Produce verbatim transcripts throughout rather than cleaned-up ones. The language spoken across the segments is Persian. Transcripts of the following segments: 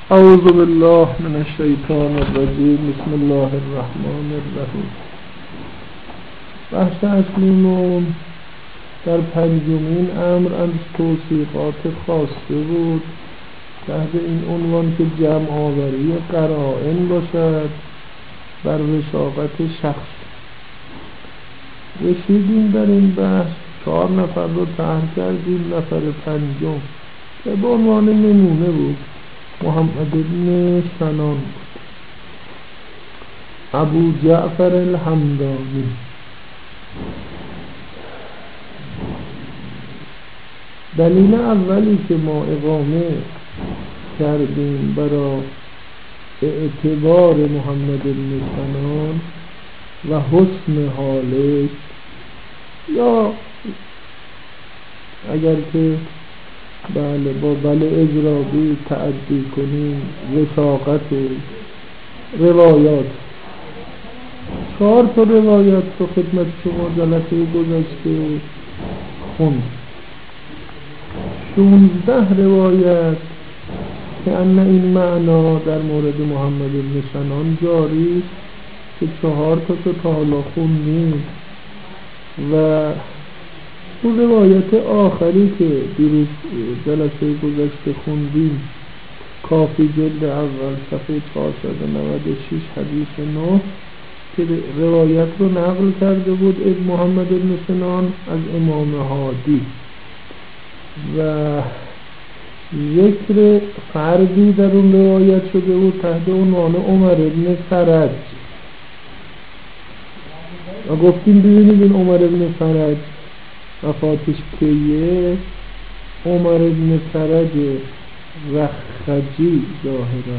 اعوذ بالله من الشیطان الرجیم. بسم الله الرحمن الرحیم. بحث اصلیمون در پنجمین امر از توصیفات خاصه بود، تحت این عنوان که جمع آوری قرائن باشد بر وثاقت شخص. رسیدیم در این بحث چهار نفر رو طرح کردیم. نفر پنجم که به عنوان نمونه بود محمد بن سنان بود، ابو جعفر الحمدانی. دلیل اولی که ما اقامه کردیم برای اعتبار محمد بن سنان و حسن حالش، یا اگر که بله با بله اضرابی تعدی کنیم وثاقت روایات. چهار تا روایات رو خدمت شما جلسه گذشته خوند. شونزده روایت که ان این معنا در مورد محمد بن سنان جاری که چهار تا تو تا حالا خوندیم، و اون روایت آخری که دیروز جلسه گذشته خوندیم، کافی جلد اول صفحه چهارصد و نود و شش حدیث نه، که روایت رو نقل کرده بود ابن محمد بن سنان از امام هادی، و ذکر فردی در اون روایت شده بود تحت عنوان عمر بن فرج. و گفتیم ببینید این عمر بن فرج وفاتش کیه؟ عمر بن فرج رخجی ظاهرا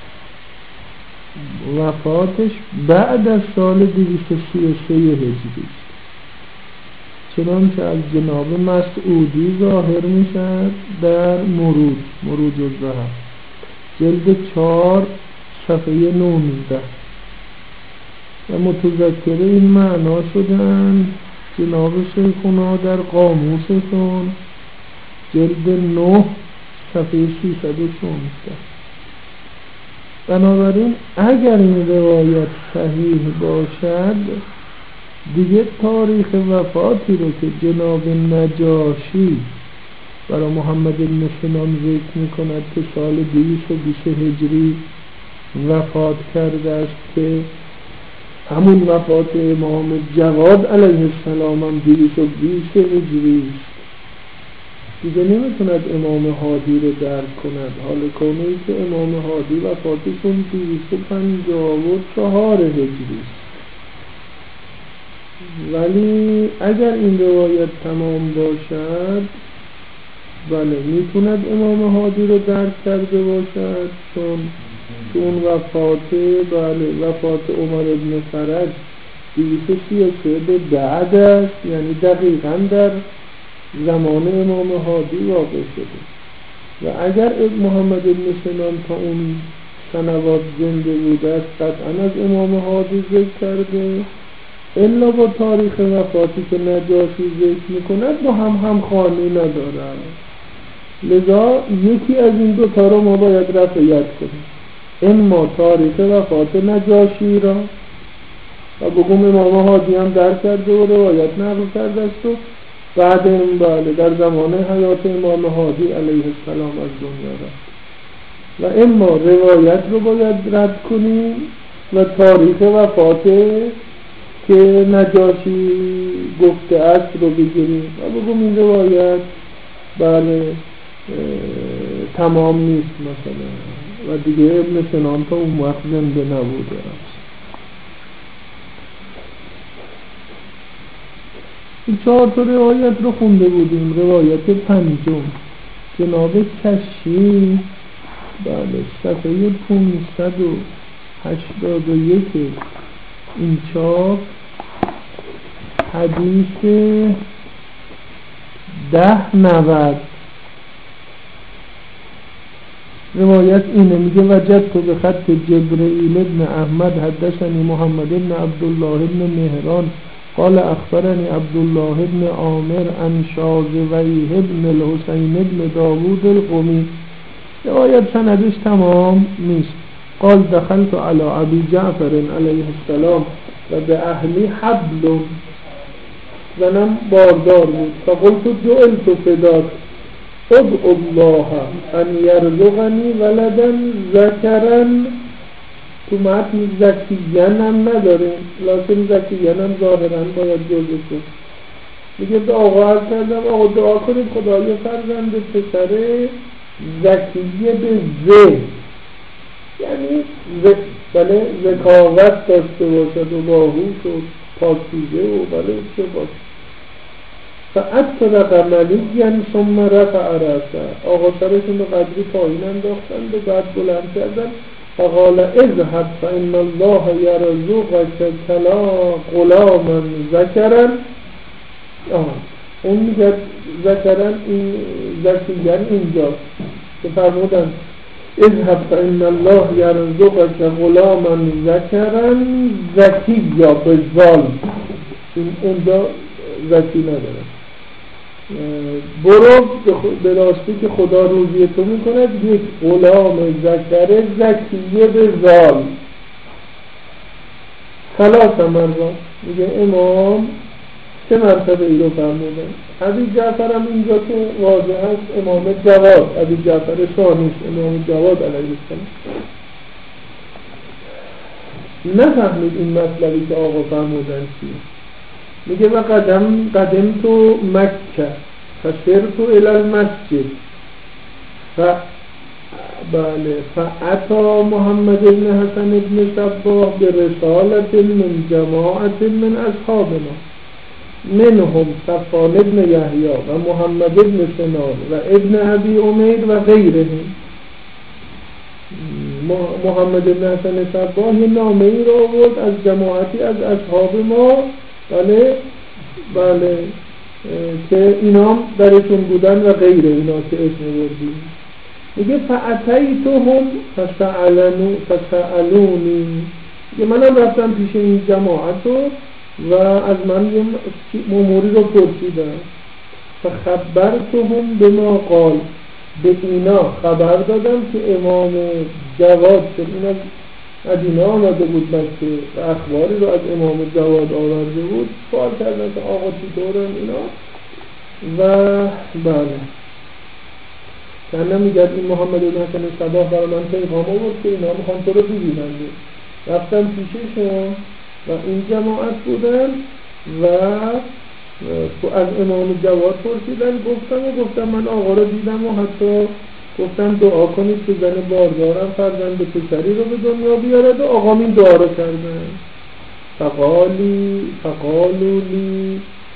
وفاتش بعد از سال دویست و سی و سه هجری، چنانچه از جناب مسعودی ظاهر میشد در مروج مروج الذهب جلد چهار صفحه نوزده، و متذکر این معنا شدن جناب شیخونا در قاموسشون جلد نه صفحه سیصد و شانزده. بنابراین اگر این روایت صحیح باشد، دیگه تاریخ وفاتی رو که جناب نجاشی برای محمد بن سنان ذکر میکند که سال دویست و بیست هجری وفات کرده است، که همون وفات امام جواد علیه السلام هم دویست و بیست هجری است، دیگه نمیتوند امام هادی رو درک کند، حال کنه که امام هادی وفاتشون دویست و پنجاه و چهار هجری است. ولی اگر این روایت تمام باشد، بله میتوند امام هادی رو درک کرده باشد، چون چون وفات بله وفات عمر بن فرج دویست و سی و سه به بعد است، یعنی دقیقاً در زمان امام هادی واقع شده. و اگر محمد بن سنان تا اون سنوات زنده بوده است، قطعاً از امام هادی ذکر کرده، الا با تاریخ وفاتی که نجاشی ذکر میکند با هم هم خانی ندارد. لذا یکی از این دو تا رو ما باید رفعیت کنیم، اما تاریخ وفات نجاشی را و بگم امام هادی هم در کرده و روایت نقل کرده است، و بعد این بله در زمان حیات امام هادی علیه السلام از دنیا رفت. و اما روایت رو باید رد کنیم و تاریخ وفات که نجاشی گفته است رو بگیریم و بگم این روایت بله تمام نیست مثلا، و دیگه ابن سنان تا اون وقت زنده نبوده است. این چهار تا روایت رو خونده بودیم. روایت پنجم جناب کشی بله صفحه پانصد و هشتاد و یک این چاپ حدیث ده نود روایت اینه، میگه وجدت به خط جبرئیل ابن احمد حدثنی محمد ابن عبدالله ابن مهران قال اخبرني عبد الله ابن عامر عن شاذويه ابن الحسين ابن داود القمی روایت سندش تمام نیست. قال دخلت على ابی جعفر علیه السلام و به اهلی حبل، زنم باردار بود. فقلت جعلت فداک ادعو الله ان یرزقنی ولدا ذکرا. تو متن زکیین هم نداریم، لکن زکیین هم ظاهرا باید جزء شد. میگه به آقا عرض کردم آقا دعا کنید خدای فرزند پسر زکیه به زه، یعنی ز... بله ذکاوت داشته باشد و باهوش و پاکیزه و بله چه باشه. فأطرق مليا ثم رفع رأسه، آقا سرشون رو قدری پایین انداختند و بعد بلند کردن. فقال اذهب فإن الله يرزقك كلا غلاما ذكرا. اون میگه ذکرن این ذکیگن اینجاست که فرمودن اذهب فإن الله يرزقك غلاما ذكرا ذکیا به ظال، اونجا ذکی نداره. برو به راستی که خدا روزی تو میکند یک غلام ذکر ذکیه به ظال. ثلاث مرات میگه امام سه مرتبه ای رو فرمودن. ابی جعفر هم اینجا تو واضح هست امام جواد، ابی جعفر ثانیش امام جواد علیه السلام. نفهمید این مطلبی که آقا فرمودن چیه. میگه و قدم قدم تو مکه فسرت الى المسجد ف بله فاتا محمد بن حسن بن صباح برسالت من جماعت من اصحابنا منهم صفوان بن یحیی و محمد بن سنان و ابن ابی امیر و غیرهم. محمد بن حسن صباح یه نامه ای رو آورد از جماعتی از اصحاب ما، بله بله که اینام درشون بودن و غیر اینا که اسم بردیم. میگه فأتیتهم فسألونی فسألونی، میگه منم رفتم پیش این جماعت و از من یه اموری رو پرسیدن. فخبرتهم بما قال، به اینا خبر دادم که امام جواد شد، این از اینا آمده بود مکه و اخباری رو از امام جواد آورده بود. سوال کردن که آقا چطورن اینا و بله کنه میگه این محمد بن حسن صباح برای من پیغام آورد که اینا میخوان تو رو ببینن. رفتم پیششون و این جماعت بودن و از امام جواد پرسیدن. گفتم و گفتم من آقا رو دیدم و حتی گفتم دعا کنید که زن باردارم فرزند پسری رو به دنیا بیارد و آقا این دعا رو کردن. فقالی فقالو لی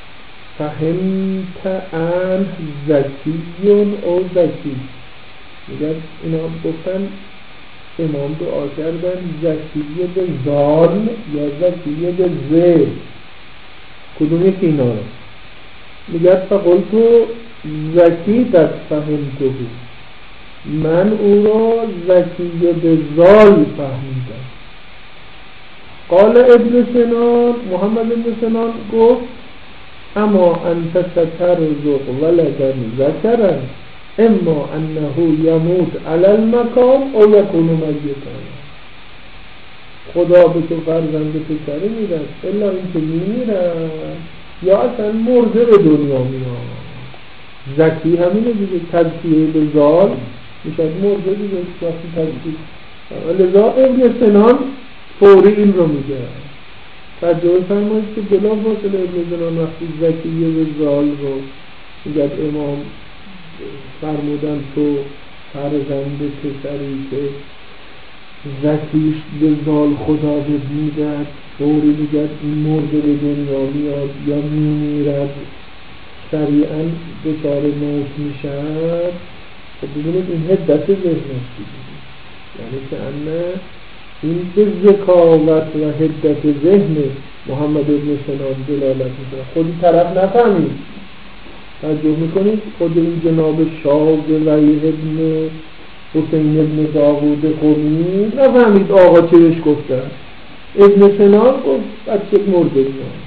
فهمت ان زکیون او زکی، میگن اینا گفتن امام دعا کردن زکیه به زال یا زکیه به زه، کدوم یکی اینا رو میگن. فقلتو زکی دست فهمتو، من او را زکیه به زال فهمیدم. قال ابن سنان، محمد ابن سنان گفت اما انت سترزق ولدا ذکرا اما انه یموت علی المقام او یکون میتا. خدا به تو فرزند پسری میدن الا اینکه میمیرن یا اصلا مرده به دنیا میاد. زکی همینه دیگه، تزکیه به زال میشد مرده دیگه وقتی تزکیه. لذا ابن سنان فوری این رو میگه. تجربه فرمایید که بلا فاصله ابن سنان وقتی زکیه به زال رو میگه امام فرمودن تو فرزند پسری که زکیش به زال خدا بدیدد، فوری میگه این مرده به دنیا میاد یا میمیرد سریعا دچار موت میشد. خب ببینید این هدت ذهن است، یعنی که انه این به ذکاوت و هدت ذهن محمد ابن سنان دلالت میکنه. خودی طرف نفهمید. توجه میکنید خود این جناب شاه ولی ابن حسین ابن داوود قمی نفهمید آقا چه بهش گفتن. ابن سنان گفت بچه مرده میاد.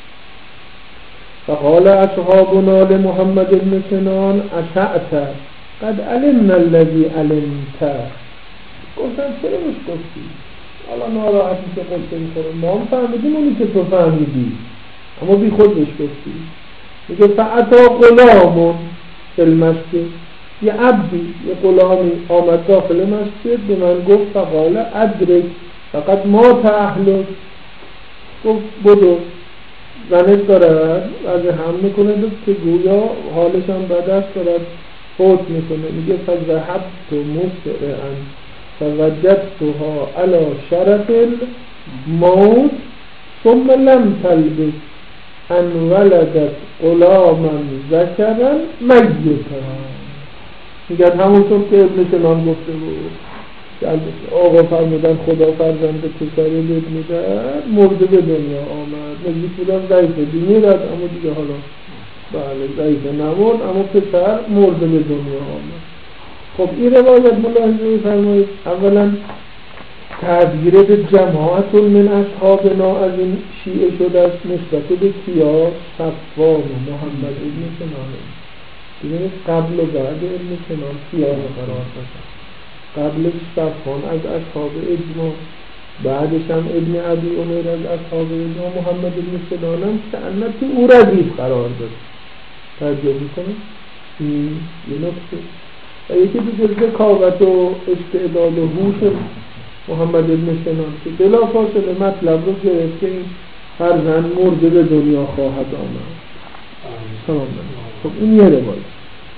فقال اصحابنا لمحمد ابن سنان اشعت قد علمنا الذی علمت. گفتن چرا بهش گفتی؟ حالا ناراحت میشه قصه میخوره، ما هم فهمیدیم اونی که تو فهمیدی، اما بی خود بهش گفتی. میگه فعطا غلامون فی المسجد، یه عبدی یه غلامی آمد داخل مسجد به من گفت فقال ادرک فقط ما تحلل، گفت بدو زنت دارد از هم میکنه که گویا حالش هم بد است، دارد فوت میکنه. میگه فذهبت مسرعا فوجدتها علی شرف الموت ثم لم تلبث ان ولدت غلاما ذکرا میتا. میگن همونطور که ابن سنان گفته بود آقا فرمودن خدا فرزند پسری لد میدن، مرده به دنیا آمد، نزدیک بودن ضعیفه دینی رد، اما دیگه حالا بله ضعیفه نمود، اما پسر مرده به دنیا آمد. خب این روایت ملاحظه فرمایید اولا تعبیر به جماعت من اصحابنا از این شیعه شده است نسبت به کیا؟ صفوان و محمد ابن سنان. ببینید قبل و بعد ابن سنان کیا قرار داشت. قبلش صفوان از اصحاب اجماع، بعدش هم ابن ابی عمر از اصحاب اجماع، محمد ابن سنان هم شأنت او ردیف قرار داشت. توجه میکنه؟ این یه نکته. و یکی دیگه ذکاوت و استعداد و هوش محمد ابن سنان که بلا فاصله مطلب رو گرفت که این فرزند مرده به دنیا خواهد آمد. تمام. خب این یه روایت.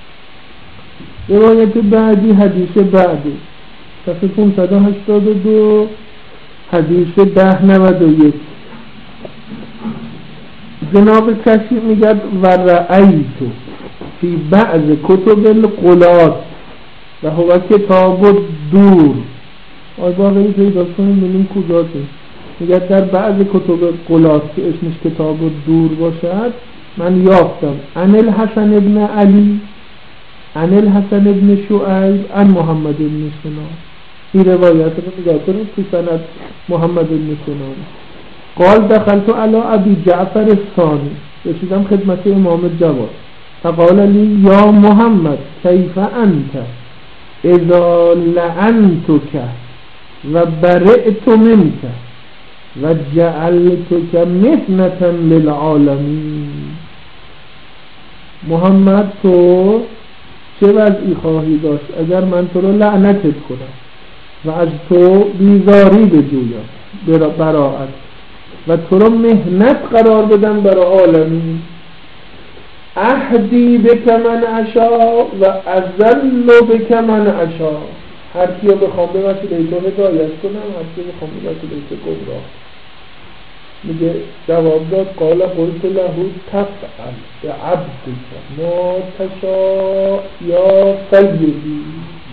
روایت بعدی حدیث بعدی صفحه پانصد و هشتاد و دو حدیث ده نود و یک. جناب کسی میگد و رأیتو فی بعض کتب القلات و هو کتاب دور. آی واقعی پیدا کنیم ببینیم کجاته. میگه در بعض کتب قلات که اسمش کتاب دور باشد من یافتم عن الحسن ابن علی عن الحسن ابن شعیب عن محمد ابن سنان. این روایت رو نگاه کنیم تو سند محمد ابن سنان. قال دخلت علی ابی جعفر الثانی، رسیدم خدمت امام جواد، فقال لی یا محمد کیف انت اذا لعنتک و برئت منک و جعلتک محنة للعالمین. محمد تو چه وضعی خواهی داشت اگر من تو رو لعنتت کنم و از تو بیزاری بجویم براعت و تو رو محنت قرار بدم برای عالمین. اهدی بک من اشا و اذل بک من اشا. هر کیو بخوام به وسیله تو هدایت کنم، هر کیو بخوام به وسیله تو گمراه. میگه جواب داد قال قلت له تفعل بعبدک ما تشاء یا سیدی.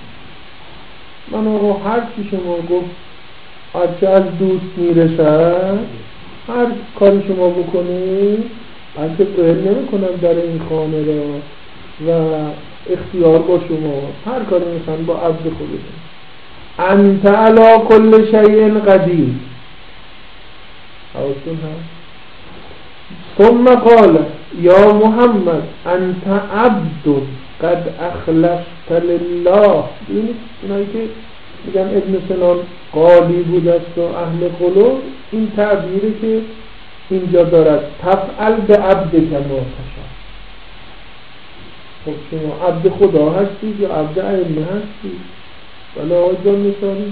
من آقا هر چی شما گفت هرچه از دوست میرسد هر کاری شما بکنید، البته قهر نمی کنم در این خانه را و اختیار با شما، هر کاری میخوان با عبد خودتون. انت علی کل شیء قدیر. حواستون هست. ثم قال یا محمد انت عبد قد اخلصت لله. ببینید اونایی که میگن ابن سنان قالی بود است و اهل قلوب، این تعبیری که اینجا دارد تفعل به عبد کما تشاء. خب شما عبد خدا هستید یا عبد ائمه هستید؟ ولی آقای جان مثالی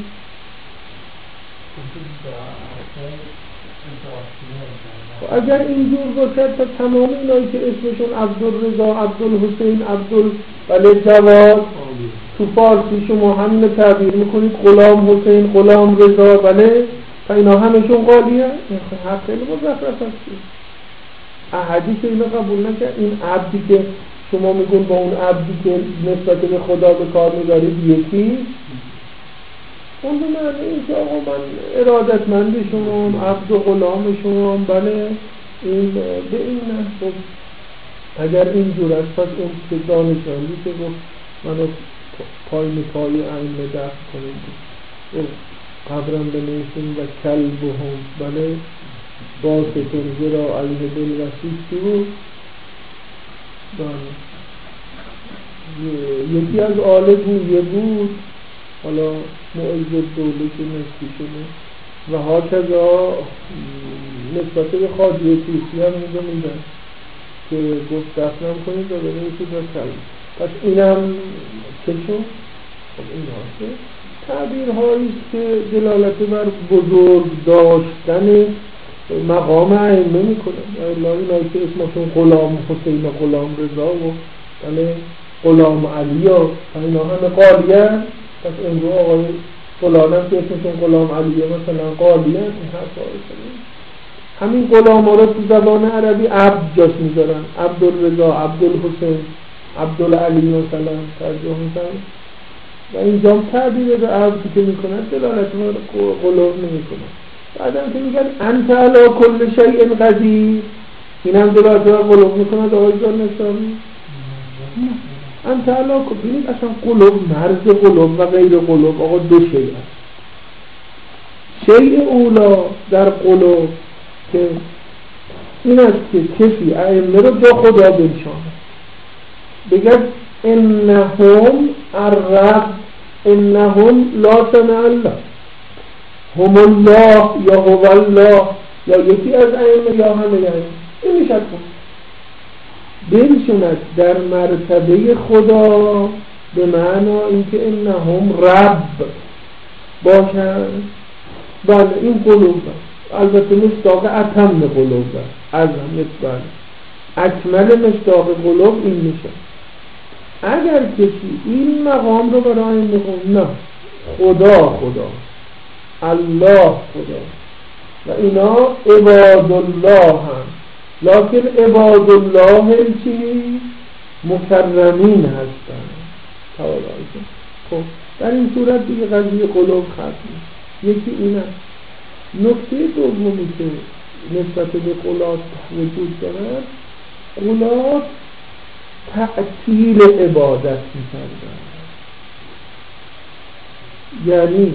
اگر اینجور باشد تا تمام اینایی که اسمشون عبدالرضا، عبدالحسین، عبدالجواد تو فارسی شما همین تعبیر میکنید غلام حسین، غلام رضا، بله تا اینا همشون قالیه. حق خیلی مزخرف هستی. احادیث اینا قبول نکرد. این عبدی که شما میگون با اون عبدی که نسبت به خدا به کار میدارید یکی، اون به معنی این که آقا من ارادتمند شما، عبد و غلام شما، بله این به این نه. اگر اینجور است پس اون که دانشمندی که گفت منو پای پای ائمه دفع کنید قبرم بنویسیم و کلب هم، بله باستون زرا علیه دل رسید چی بود؟ بله یکی از آل گویه بود، حالا معز الدوله که نسبی شده و ها کذا نسبت به خواجه طوسی هم اینجا میدن که گفت دفنم کنید و برای یکی را کلم. پس اینم چه شد؟ خب این هاست تعبیرهاییست که دلالت بر بزرگ داشتن مقام ائمه میکنن. الله اینایی که اسمشون غلام حسین و غلام رضا و بله غلام علی و اینا همه قالیان. پس امروز آقای فلان هم که اسمشون غلام علیه مثلا قالیان، این حرف هایشون همین غلام ها رو تو زبان عربی عبد جاش میذارن، عبدالرضا، عبدالحسین، عبدالعلی مثلا ترجمه میکنن و اینجا هم تعبیر به عبدی که میکنن دلالت غلام نمیکنن. بعد هم که میگن انت علی کل شیء قدیر، این هم دلالت غلام میکنن آقای جان نسامی. انت علی کل، ببینید اصلا قلوب مرز قلوب و غیر قلوب آقا دو شیء هست. شیء اولا در قلوب که این است که کسی ائمه رو با خدا بنشانه، بگه انهم الرب، انهم لا سمع الله، هم الله یا هو الله، یا یکی از ائمه یا همه ائمه. این میشه بنشاند در مرتبه خدا به معنی اینکه انهم رب باشند. بله این قلوب هست، البته مصداق اتم قلوب هست، از هم نسبت اکمل مصداق قلوب این میشه. اگر کسی این مقام رو برای میخون نه خدا خدا الله خدا و اینا عباد الله هم، لکن عباد الله چی؟ مکرمین هستن. خب در این صورت دیگه قضیه قلوب ختم. یکی این است. نکته دومی که نسبت به قلات وجود دارد، قلات تعطیل عبادت می‌کردن. یعنی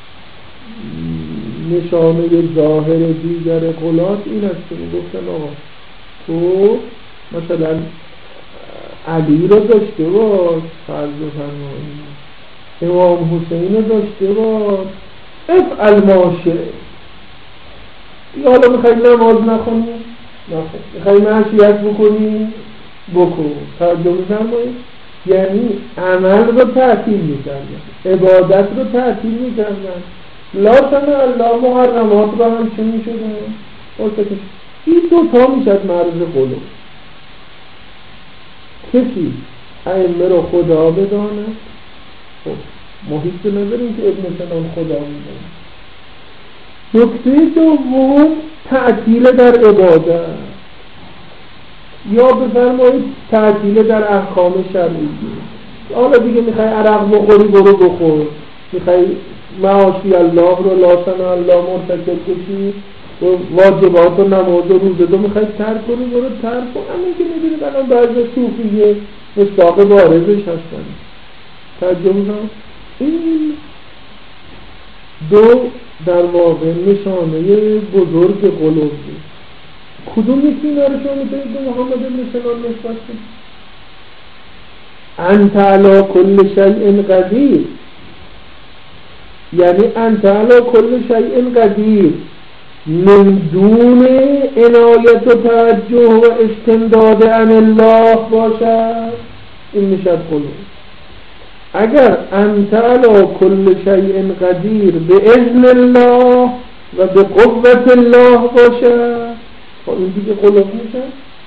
نشانه ظاهر دیگر قلات این است که گفتن آقا تو مثلا علی رو داشته باش، فرض بفرمایید امام حسین رو داشته باش، افعل ما شئت. یا حالا میخوایی نماز نخونی نخون، میخوایی معصیت بکنی بکن. ترجمه فرمایید یعنی عمل رو تعطیل می‌کردن، عبادت رو تعطیل می‌کردن. لا سمع الله محرمات رو هم چه می‌شدن؟ این دو تا میشد مرز قلوب. کسی ائمه رو خدا بداند، خب محیط نظریم که ابن سنان خدا میداند. نکته دوم تعطیل در عبادت، یا بفرمایید تعطیل در احکام شرعی. حالا دیگه میخوای عرق بخوری برو بخور، میخوای معاصی الله رو لا سمع الله مرتکب بشی و واجبات و نماز و روزه رو میخوای ترک کنی برو ترک کن. همین که میبینید الان بعضی صوفیه مصداق بارزش هستن. ترجمه کنم این دو در واقع نشانه بزرگ قلوب بود. کدوم یکی اینا رو شما میتونید به محمد بن سنان نسبت کنید؟ انت علی کل شیء قدیر، یعنی انت علی کل شیء قدیر من دون عنایت و توجه و استمداد عن الله باشد، این میشد قلوب. اگر انت علی کل شیء قدیر به اذن الله و به قوت الله باشد، خب این دیگه قلوب میشه.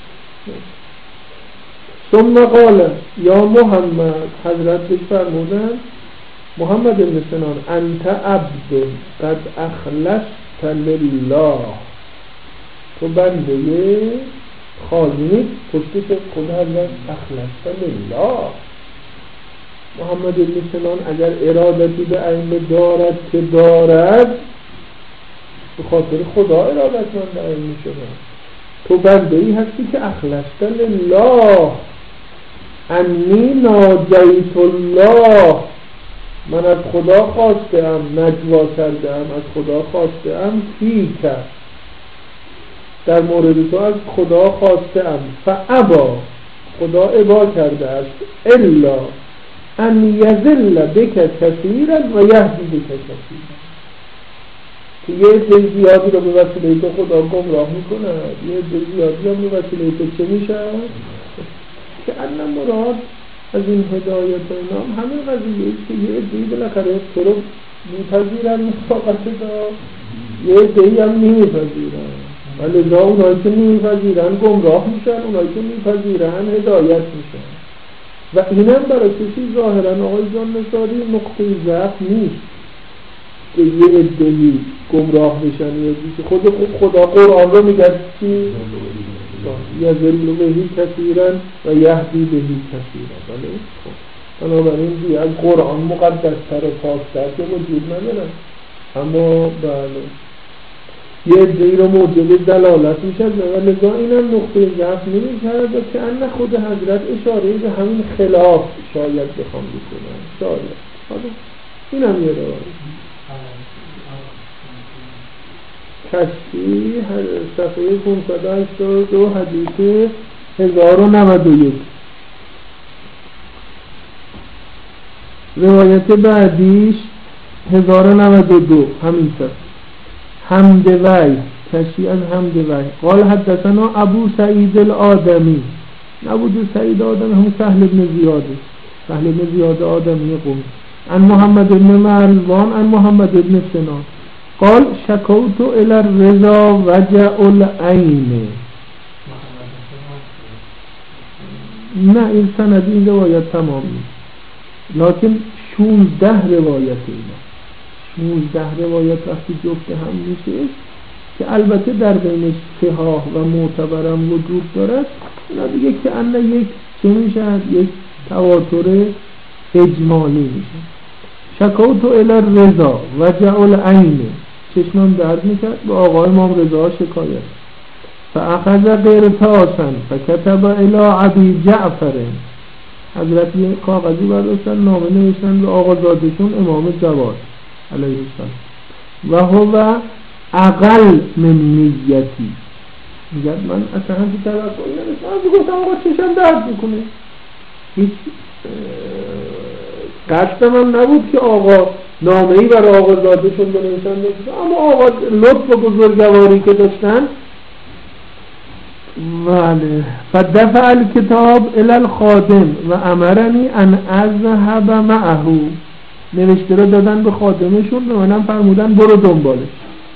ثم قال یا محمد، حضرت بهش فرمودن محمد بن سنان انت عبد قد اخلصت لله، تو بنده خالص پشتش خدا حضرت اخلصت لله. محمد بن سنان اگر ارادتی به ائمه دارد که دارد، به خاطر خدا ارادتمند ائمه شده. تو بنده‌ای هستی که اخلصت لله، انی ناجیت الله، من از خدا خواستم، نجوا کردم، از خدا خواستم، فیک، در مورد تو از خدا خواستم، فابا، خدا ابا کرده است الا ان یذل بک کثیرا و یهدی بک کثیرا، که یه عده زیادی رو به وسیله تو خدا گمراه میکنه، یه عده زیادی رو به وسیله تو چه میشه؟ که ان مراد از این هدایت و اینا همه قضیه است که یه عده‌ای بالاخره تو رو میپذیرن مطابقت دا، یه عده‌ای هم نمیپذیرن، ولی لذا اونایی که نمیپذیرن گمراه میشن، اونایی که میپذیرن هدایت میشن. و اینم برای کسی ظاهرا آقای جان نثاری نقطه ضعف نیست که یه عده‌ای گمراه بشن. خود خدا قرآن رو میگه که یذل بهی کثیرا و یهدی بهی کثیرا، ولی بنابراین دیگه از قرآن مقدس‌تر و پاک‌تر که وجود نداره. اما بله یه عده‌ای رو موجب دلالت میشه و لذا اینم نقطه ضعف نمیشه که ان خود حضرت اشاره به همین خلاف شاید بخوام بکنم، شاید حالا اینم یه روایت کشی صفحه پانصد و هشتاد و دو حدیث هزار و نود و یک. روایت بعدیش هزار و نود و دو همین صفحه حمد وی کشی از حمد وی قال حدثنا ابو سعید الآدمی. ابو سعید آدمی هم سهل بن زیاده، سهل بن زیاد آدمی قوم عن محمد بن مروان عن محمد بن سنان قال شکوت الى الرضا وجع العین. نه این سند این روایت تمام نیست، لکن شونزده روایت اینا شونزده روایت وقتی جفت هم میشه که البته در بینش صحاح و معتبرم وجود دارد، اینا دیگه که انه یک چه میشه یک تواتر اجمالی میشه. شکوت الی الرضا وجع العین، چشمم درد میکرد، به آقای امام رضا شکایت. فاخذ قرطاسا فکتب الی ابی جعفر، حضرت یه کاغذی برداشتن نامه نوشتن به آقازادشون امام جواد علیه السلام و هو اقل من نیتی، میگه من اصلا همچه توقعی نداشتم، گفتم آقا چشم درد میکنه، هیچ قصد من نبود که آقا نامه‌ای برای آقازادشون بنویسن، اما آقا لطف و بزرگواری که داشتن بله. فدفع الکتاب الی الخادم و امرنی ان اذهب معه، نوشته رو دادن به خادمشون، به منم فرمودن برو دنبالش.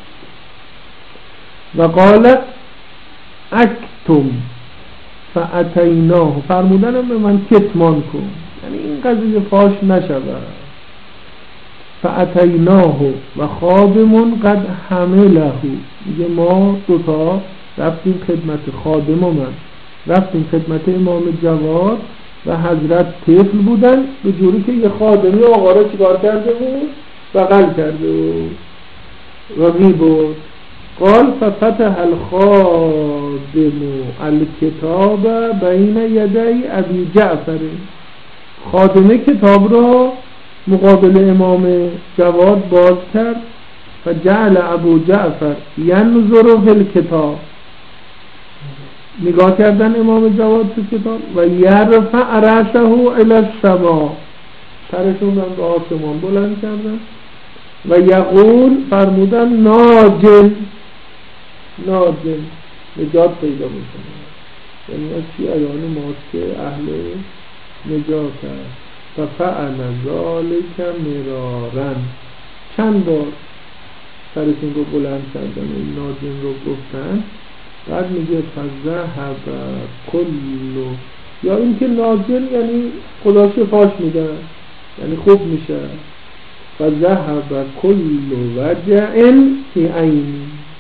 و قال اکتم فاتیناه، فرمودنم به من کتمان کن، یعنی این قضیه فاش نشود. فاتیناه و خادمون قد حمله، میگه ما دوتا رفتیم خدمت خادم و من رفتیم خدمت امام جواد و حضرت طفل بودن، به جوری که یه خادمی آقا را چیکار کرده بود؟ بغل کرده بود و می بود. قال ففتح الخادم الکتاب بین یدی ابی جعفر، خادمه کتاب را مقابل امام جواد باز کرد. فجعل ابو جعفر ینظر فی الکتاب، نگاه کردن امام جواد تو کتاب. و یرفع رأسه الی السماء، سرشون رو به آسمان بلند کردن. و یقول، فرمودن ناجن، ناجن نجات پیدا میکنه، یعنی از شیعیان ماست که اهل نجات هست. ففعل ذالک مرارا، چند بار سرشون رو بلند کردن و این ناجن رو گفتن. بعد میگه فذهب کلو، یا اینکه ناجن یعنی خدا شفاش میدن، یعنی خوب میشه. فذهب کلو وجع فی عینی،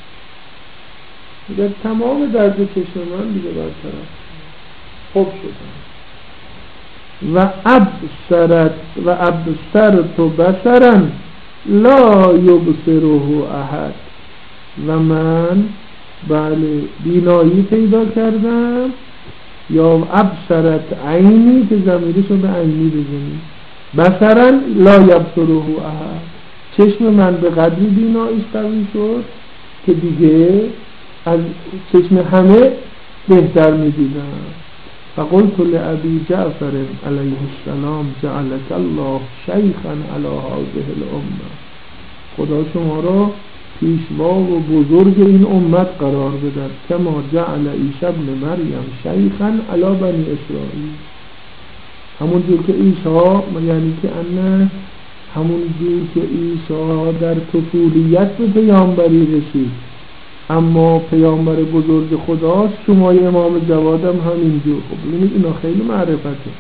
میگه تمام درد چشم من دیگه برطرف خوب شدن. و ابصرت و ابصرت بصرا لا یبصره احد، و من بله بینایی پیدا کردم. یا ابصرت عینی که ضمیرشو به عینی بزنیم، بصرا لا یبصره احد، چشم من به قدری بیناییش قوی شد که دیگه از چشم همه بهتر می‌دیدم. فقلت لأبي جعفر علیه السلام جعلك الله شیخا علی هذه الامه، خدا شما را پیشوا و بزرگ این امت قرار بدهد، کما جعل عیسی ابن مریم شیخا علی بنی اسرائیل، همون جور که عیسی، یعنی که انه همون جور که عیسی در طفولیت به پیامبری رسید اما پیامبر بزرگ خداست، شما امام جواد هم همینجور. خب ببینید اینا خیلی معرفته.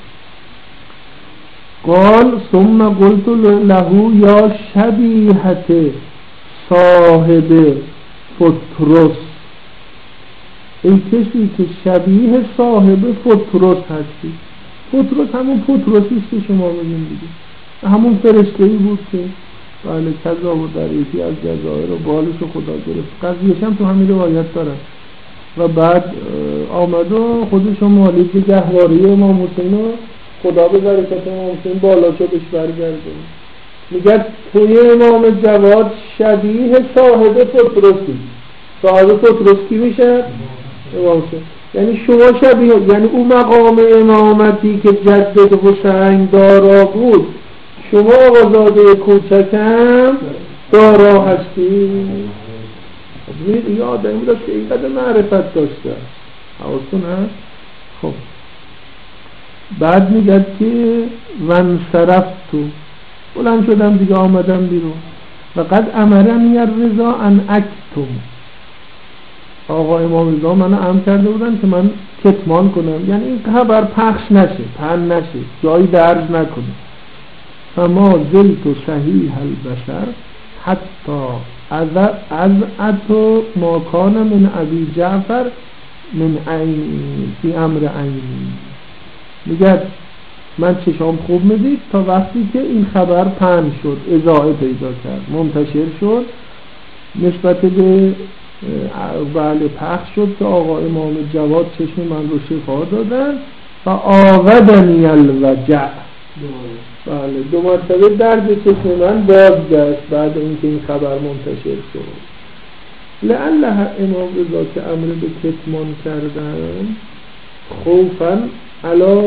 قال ثم قلت له یا شبیهت صاحب پطرس، ای کسی که شبیه صاحب پطرس هستی. پطرس همون پطرسیست که شما بگیم دیگه، همون فرشته‌ای بود که بله کذا و در یکی از جزایر و بالش و خدا گرفت. قضیهش هم تو همین روایت دارن و بعد آمد و خودشو مالک گهواری امام حسین و خدا به برکت امام حسین بالا شو بهش برگرده. میگه توی امام جواد شبیه صاحب پطرسی. صاحب پطرس کی میشه؟ امام حسین. یعنی شما شبیه، یعنی اون مقام امامتی که جد حسین دارا بود شما آقازاده کوچکم دارا هستی. ببینید این آدمی داشت که اینقدر معرفت داشته، حواستون هست. خب بعد میگه که وانصرفتو، بلند شدم دیگه آمدم بیرون. و قد امرنی الرضا ان اکتم، آقا امام رضا منو امر کرده بودن که من کتمان کنم، یعنی این خبر پخش نشه، پن نشه، جایی درج نکنه. فما زلت صحیح البشر حتی از اتو ما کان من ابی جعفر من عینی فی امر عینی. میگه من چشام خوب میدید تا وقتی که این خبر پن شد، اضاعه پیدا کرد، منتشر شد، نسبت به بله پخش شد که آقا امام جواد چشم من رو شفا دادن و آودنی الوجع، بله دو مرتبه درد چشم من بازگشت بعد اینکه این خبر منتشر شد. لعل امام رضا که امر به کتمان کردن خوفا علا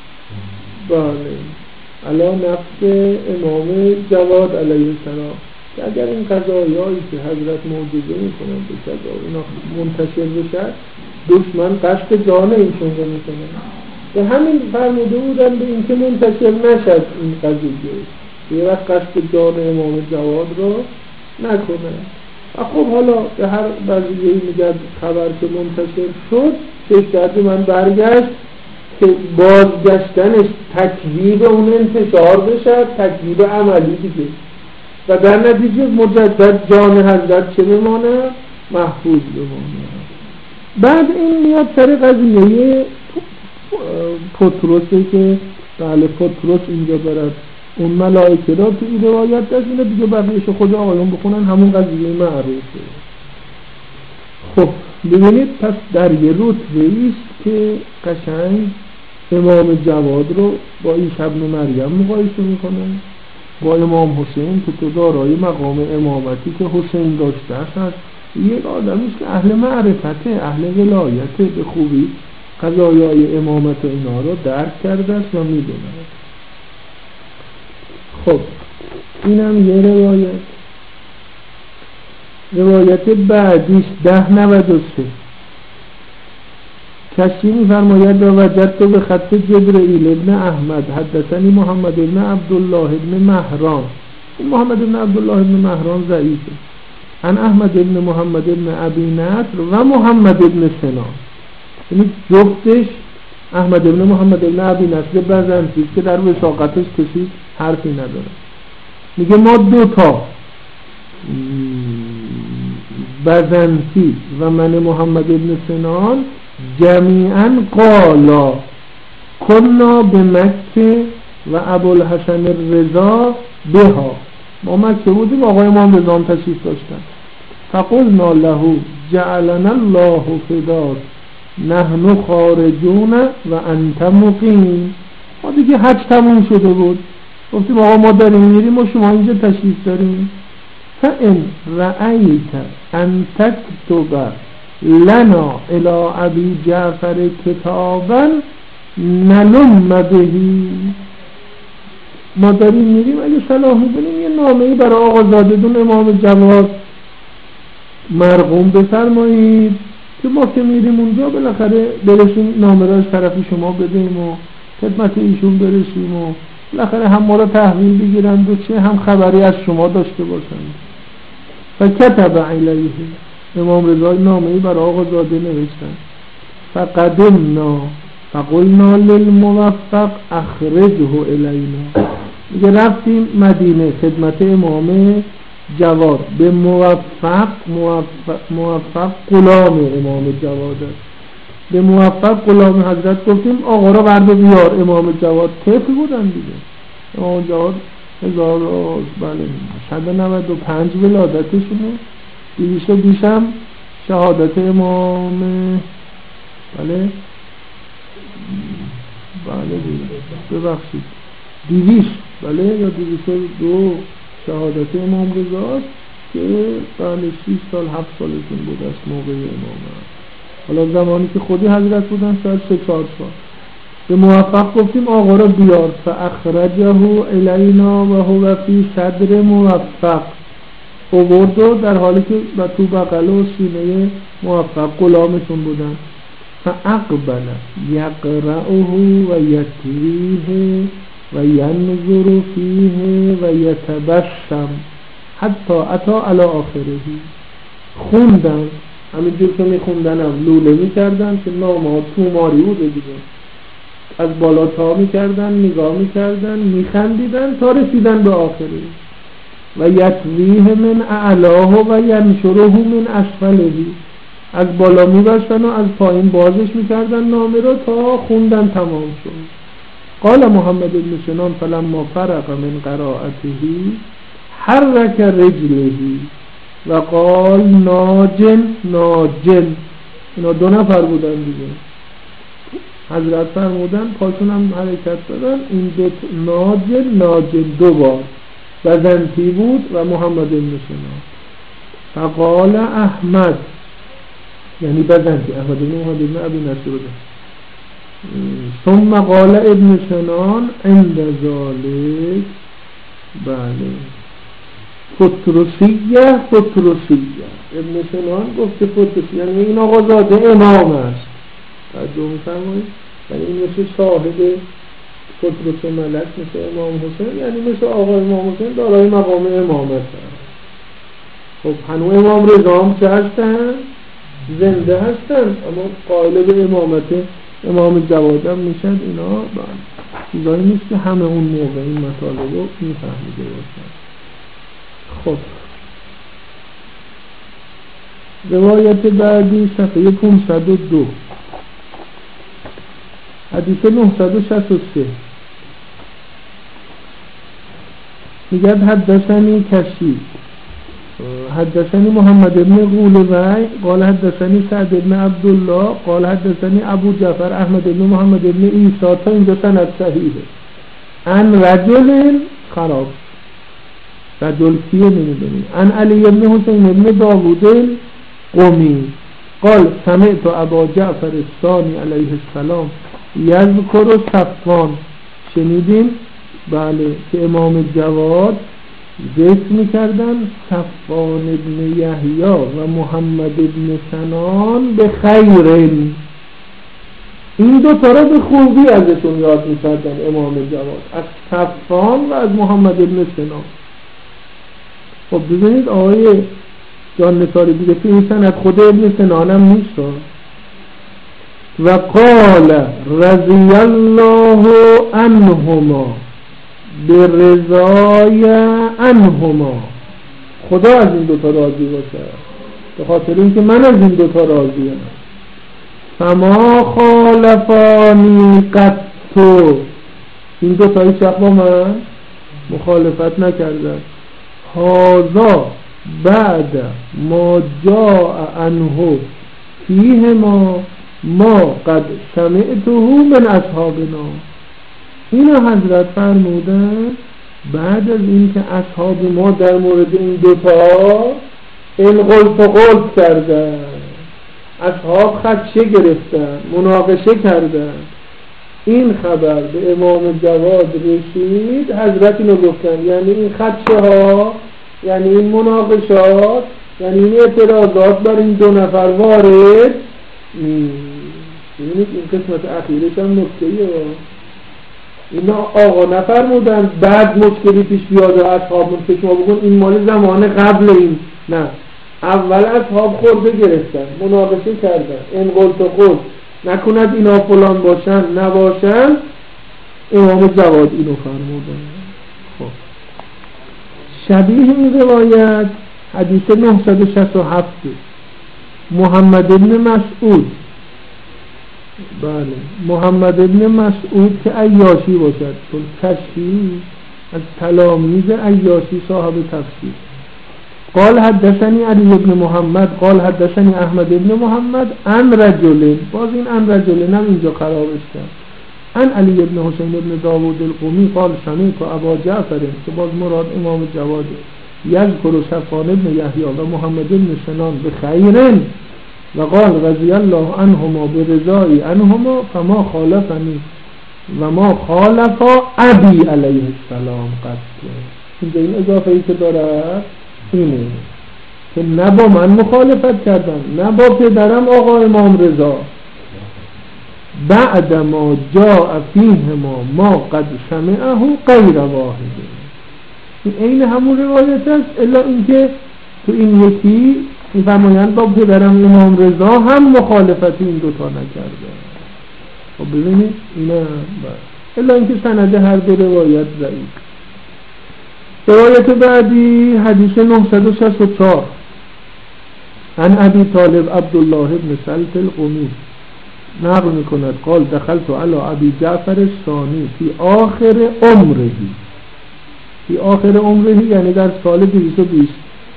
بله علا نفس امام جواد علیه السلام، که اگر این قضایایی که حضرت معجزه میکنن به کذا اینا منتشر بشه دشمن قصد جان ایشون رو میکنه. به همین فرموده بودن به اینکه منتشر نشد این قضیه، یه وقت قصد جان امام جواد رو نکنه. و خب حالا به هر قضیه‌ای میگه خبر که منتشر شد شکایت من برگشت که بازگشتنش تکذیب اون انتشار بشه، تکذیب عملی دیگه، و در نتیجه مجدد جان حضرت چه بمانه؟ محفوظ بمانه. بعد این میاد سر قضیه پطرسه که بله پطرس اینجا برد اون ملائکه را تو این روایت دست اینه دیگه، بقیهش خود آقایون بخونن همون قضیه معروفه. خب ببینید پس در یه رتبه ایست که قشنگ امام جواد رو با عیسی ابن مریم مقایسه میکنه با امام حسین که تو دارای مقام امامتی که حسین داشته است. یک آدمیست که اهل معرفته، اهل ولایته، به خوبی قضایای امامت و اینا رو درک کرده است و میدونه. خب اینم یه روایت. روایت بعدیش ده نود و سه کسی میفرماید و وجدت به خط جبرئیل ابن احمد حدثنی محمد ابن عبدالله ابن مهران. این محمد ابن عبدالله ابن مهران ضعیفه. عن احمد ابن محمد ابن ابی نصر و محمد ابن سنان، یعنی جفتش احمد ابن محمد ابن ابی نصر بزنسی که در وثاقتش کسی حرفی نداره. میگه ما دوتا بزنسی و من محمد ابن سنان جمیعا قالا کنا به مکه و ابوالحسن الرضا بها، ما مکه بودیم آقای امام رضا هم تشریف داشتن. فقلنا له جعلنا الله فداک نحن خارجون و انت مقیم. ما دیگه حج تموم شده بود، گفتیم آقا ما داریم میریم و شما اینجا تشریف داریم. فان رأیت ان تكتب لنا الى ابي جعفر کتابا نلم بهی، ما داریم میریم اگه صلاح میدونیم یه نامه‌ای برای آقا زاددون امام جواد مرقوم بفرمایید که ما که میریم اونجا بالاخره برسیم نامه را از طرف شما بدیم و خدمت ایشون برسیم و بالاخره هم ما را تحویل بگیرند و چه هم خبری از شما داشته باشند. فکتب علیه، امام رضا نامه‌ای برای آقا زاده نوشتن. فقدمنا فقلنا للموفق اخرجه الینا، میگه رفتیم مدینه خدمت امام جواد، به موفق موفق, موفق غلام امام جواد است، به موفق غلام حضرت گفتیم آقا را برده بیار. امام جواد طفل بودن دیگه، امام جواد هزار و بله صد و نود و پنج ولادتشونه، دیویست و بیست هم شهادت امام بله بله دیگه ببخشید دیویست بله یا دیویست و دو شهادت امام رضا که بله شیش سال هفت سالتون بود از موقع امام. حالا زمانی که خودی حضرت بودن شاید سه چهار سال. به موفق گفتیم آقا را بیار. فاخرجه الینا و هو فی صدر موفق، آورد در حالی که و تو بغل و سینه موفق غلامشون بودن. فاقبل یقرأه و یتویه و ینظر فیه و یتبسم حتی اتا علی آخره، خوندن همینجور که میخوندن هم لوله میکردن که نامه توماری بوده دیگه، از بالا تا میکردن نگاه میکردن میخندیدن تا رسیدن به آخره. و یتویه من اعلاه و ینشره من اسفله، از بالا میبستن و از پایین بازش میکردن نامه را تا خوندن تمام شد. قال محمد بن سنان فلما فرغ من قراءته حرک رجله و قال ناجن ناجن. اینا دو نفر بودن دیگه، حضرت فرمودن پاشون هم حرکت دادن، این دو ناجن ناجن دو بار. بزنتی بود و محمد بن سنان. فقال احمد یعنی بزنتی احمد بن محمد بن ابی نصر. ثم قال ابن سنان عند ذلك بله فترسیه فترسیه. ابن سنان گفت فترسیه یعنی این آقا زاده امام است. توجه می‌فرمایید؟ یعنی این مثل صاحب فترس ملک مثل امام حسین، یعنی مثل آقا امام حسین دارای مقام امامت است. خب هنوز امام رضا هم چه هستن؟ زنده هستن، اما قائل به امامت امام جواد هم میشن. اینا چیزایی نیست که همه اون موقع این مطالب رو میفهمیده باشن. خب روایت بعدی صفحه پانصد و دو حدیث نهصد و شصت و سه میگه حدثنی کسی حدثني محمد بن غولوی قال حدثني سعد بن عبدالله قال حدثني ابو جعفر احمد بن محمد بن عیسی. تا اینجا سند صحیحه. ان رجل خراب رجل کیه نمیدونیم. ان علی بن حسین بن داوود قمی قال سمعت ابا جعفر الثانی علیه السلام یذکر صفوان. شنیدیم بله که امام جواد ذکر میکردن صفوان ابن یحیی و محمد ابن سنان به خیرین. این دو تا را به خوبی ازشون یاد میکردن امام جواد، از صفوان و از محمد ابن سنان. خب ببینید آقای جان نثاری دیگه تو این سند خود ابن سنان هم نیست. و قال رضی الله عنهما به رضای عنهما، خدا از این دوتا راضی باشه، به خاطر اینکه من از این دوتا راضیم. فما خالفانی قطو، این دوتا هیچ وقت با من مخالفت نکردن. هذا بعد ما جاء عنه فیه ما ما قد سمعته من اصحابنا. اینا حضرت فرمودن بعد از این که اصحاب ما در مورد این دوتا انقلت و قلت کردن، اصحاب خدشه گرفتن، مناقشه کردن، این خبر به امام جواد رسید، حضرت اینو گفتن، یعنی این خدشه ها، یعنی این مناقشات، یعنی این اعتراضات بر این دو نفر وارد. ببینید این قسمت اخیرش هم نکته‌ایه، اینا آقا نفرمودن بعد مشکلی پیش بیاد اصحاب که شما بگون این مال زمان قبل این، نه، اول اصحاب خورده گرفتن، مناقشه کردن، این قلت و قلت نکند اینا فلان باشن نباشن، امام جواد اینو فرمودن. خب شبیه این روایت حدیث نهصد و شصت و هفت محمد ابن مسعود، بله محمد ابن مسعود که عیاشی باشد، چون کشی از تلامیذ عیاشی صاحب تفسیر. قال حدثني علی ابن محمد قال حدثني احمد ابن محمد عن رجل، باز این عن رجل هم اینجا خرابش کرد، عن علی ابن حسین ابن داوود القمی قال سمعت ابا جعفر، که باز مراد امام جواد، یذکر صفوان ابن یحیی و محمد ابن سنان بخیر و قال رضی الله عنهما برضای عنهما فما خالفنی و ما خالف ابی علیه السلام قط. اینجا این اضافه ای که داره اینه که نه با من مخالفت کردن نه با پدرم آقا امام رضا، بعد ما جاء فیهما ما قد سمعه غیر واحد. این عین همون روایت است، الا اینکه تو این یکی میفرمایند با پدرم امام رضا هم مخالفت این دوتا نکرده. خب ببینید اینا الا اینکه سند هر دو روایت ضعیف. روایت بعدی حدیث نهصد و شصت و چهار عن ابی طالب عبدالله ابن سلط القمی نقل میکند قال دخلت علی ابی جعفر الثانی فی آخر عمره، فی آخر عمره یعنی در سال دویست و بیست،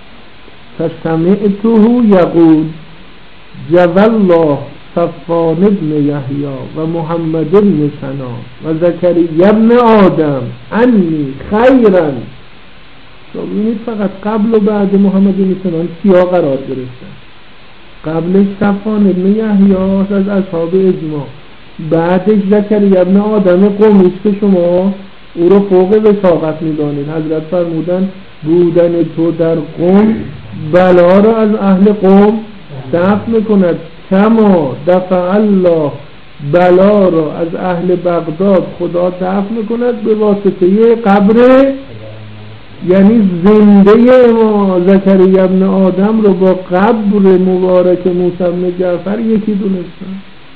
فسمعته یقول جزا الله صفوان ابن یحیی و محمد ابن سنان و زکریا ابن آدم انی خیرا. ببینید فقط قبل و بعد محمد ابن سنان کیا قرار گرفتن؟ قبلش صفوان ابن یحیی از اصحاب اجماع، بعدش زکریا ابن آدم قومی که شما او رو فوق وثاقت می‌دانید. حضرت فرمودن بودن تو در قوم بلا را از اهل قوم دفع میکند، کما دفع الله بلا را از اهل بغداد خدا دفع میکند به واسطه قبر، یعنی زنده ما زکریا ابن آدم رو با قبر مبارک موسی بن جعفر یکی دونستن.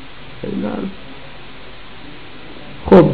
خب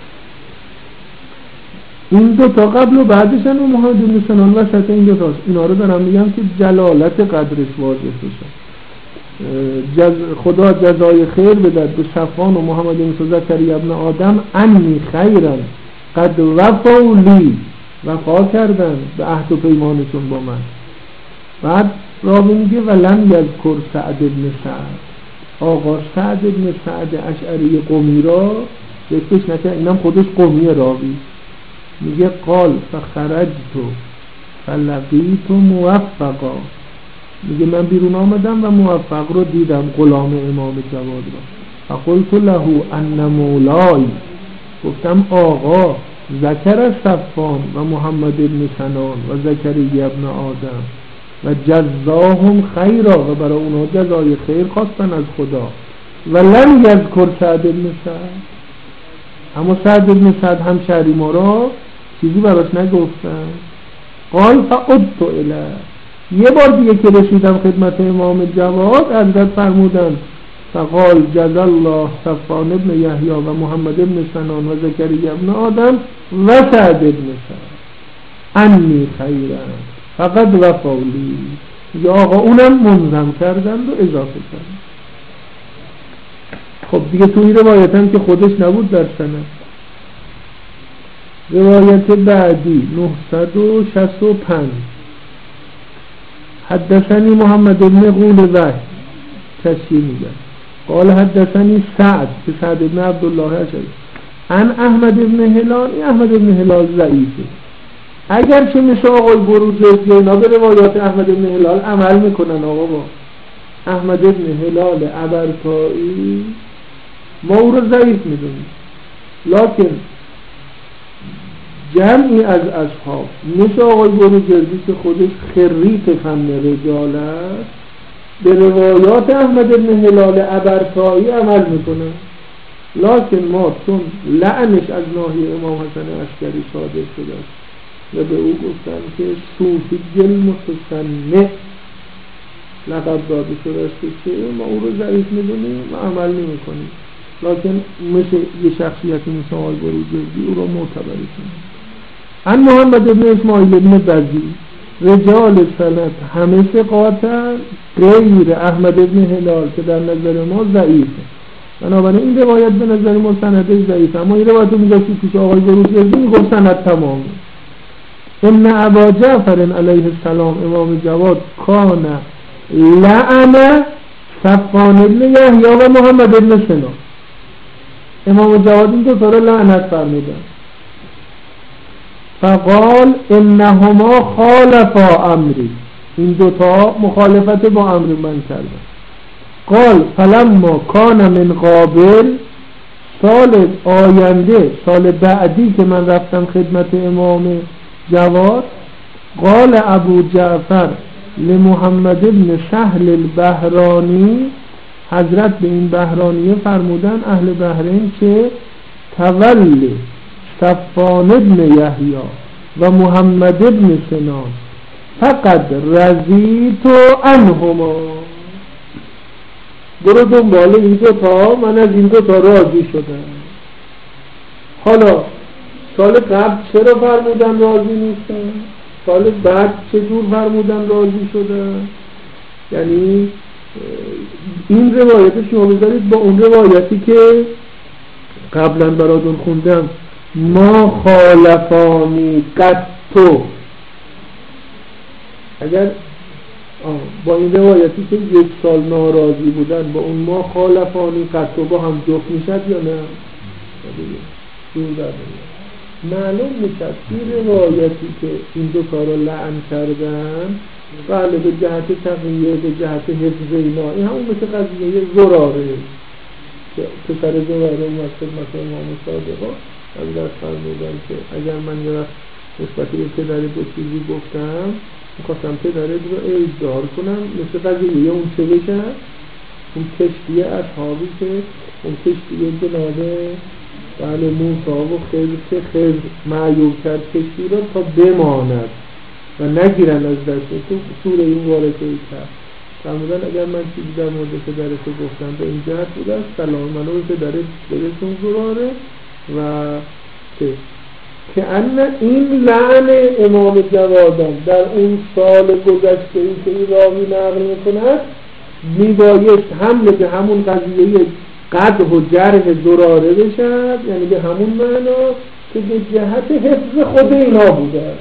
این دو تا قبل و بعدشن و محمد بن سنان وسط این دو تاست. اینا رو دارم میگم که جلالت قدرش واضح بشه. جز خدا جزای خیر بدهد به صفوان و محمد بن زکریا ابن آدم انی خیرا قد وفوا لی، وفا کردن به عهد و پیمانشون با من. بعد راوی میگه ولم یذکر سعد بن سعد، آقا سعد بن سعد اشعری قمی را ذکرش نکرد، اینم خودش قمی راوی. میگه قال فخرجت فلقیت موفقا، میگه من بیرون آمدم و موفق رو دیدم، غلام امام جواد را. فقلت له ان مولای، گفتم آقا ذکر صفوان و محمد ابن سنان و زکریا ابن آدم و جزاهم خیرا، و برای اونها جزای خیر خواستن از خدا. و لم یذکر سعد ابن سعد، اما سعد ابن سعد هم شهری ما را چیزی براش نگفتن. قال فعدت الیه، یه بار دیگه که رسیدم خدمت امام جواد حضرت فرمودن فقال جزا الله صفوان ابن یحیی و محمد ابن سنان و زکریا ابن آدم و سعد ابن سعد انی خیرا فقد وفاولی. یا آقا اونم منظم کردند و اضافه کردند. خب دیگه تو این روایت هم که خودش نبود در سند. روایت بعدی نهصد و شصت و پنج حدثنی محمد بن غولوه کسی میگه قال حدثنی سعد که سعد بن عبدالله اشعری عن احمد بن هلال. این احمد بن هلال ضعیفه، اگر چه مثل آقای بروجردی اینا به روایات احمد بن هلال عمل میکنن. آقا با احمد بن هلال عبرتایی ما او رو ضعیف میدونیم، لکن جمعی از اصحاب مثل آقای بروجردی که خودش خریت فن رجال است به روایات احمد بن هلال عبرتایی عمل میکنه، لکن ما چون لعنش از ناحیه امام حسن عسکری صادر شده است و به او گفتن که صوفی گل متصنع لقب داده شده است که ما او رو ضعیف میدونیم و عمل نمی کنیم، لکن مثل یه شخصیتی مثل آقای بروجردی او رو معتبر کنیم. ان محمد ابن اسماعیل ابن بزی رجال سند همه ثقاتن غیر احمد ابن هلال که در نظر ما ضعیفه، بنابراین این روایت به نظر ما سندش ضعیفه، اما این روایت رو میگفتی پیش آقای بروجردی میگفت سند تمامه. ان ابا جعفر علیه السلام امام جواد کان لعن صفوان ابن یحیی و محمد ابن سنا، امام جواد این دو تا رو لعنت فرمودن. فقال انهما خالفا امری، این دوتا مخالفت با امر من کردن. قال فلما کان من قابل، سال آینده سال بعدی که من رفتم خدمت امام جواد، قال ابو جعفر لمحمد ابن سهل البهرانی، حضرت به این بهرانیه فرمودن اهل بحرین که تولی صفوان ابن یحیی و محمد ابن سنان فقط رضیت عنهما، برو دنبال این دو تا، من از این دو تا راضی شدم. حالا سال قبل چرا فرمودن راضی نیستن، سال بعد چجور فرمودن راضی شدن؟ یعنی این روایت شما بذارید با اون روایتی که قبلا براتون خوندم، ما خالفانی قطو، اگر با این روایتی که یک سال ناراضی بودن با اون ما خالفانی قطو با هم جفت میشد یا نه؟ معلوم میشد این روایتی که این دو کار رو لعن کردن بله به جهت تقییه، به جهت حفظ اینا، این همون مثل قضیه زراره که پسر زراره اومد خدمت امام صادقا از دست فرمودن که اگر من یه وقت نسبت به پدر دو چیزی گفتم میخواستم پدرت رو اجدار کنم، مثل قضیه اون چه بشن، اون کشتی اصحابی که اون کشتی جناب بله موسی و خضر که خضر معیوب کرد کشتی را تا بماند و نگیرن از دست تو، سوره این وارده کرد فرمودن اگر من چیزی در مورد پدرت گفتم به این جهت بوده است سلام منو به پدرت برسون زراره و که که ان این لعن امام جوادان در اون سال گذشته این که این راوی نقل میکند میبایست حمل به همون قضیه قدح و جرح زراره بشد، یعنی به همون معنا که به جهت حفظ خود اینا بوده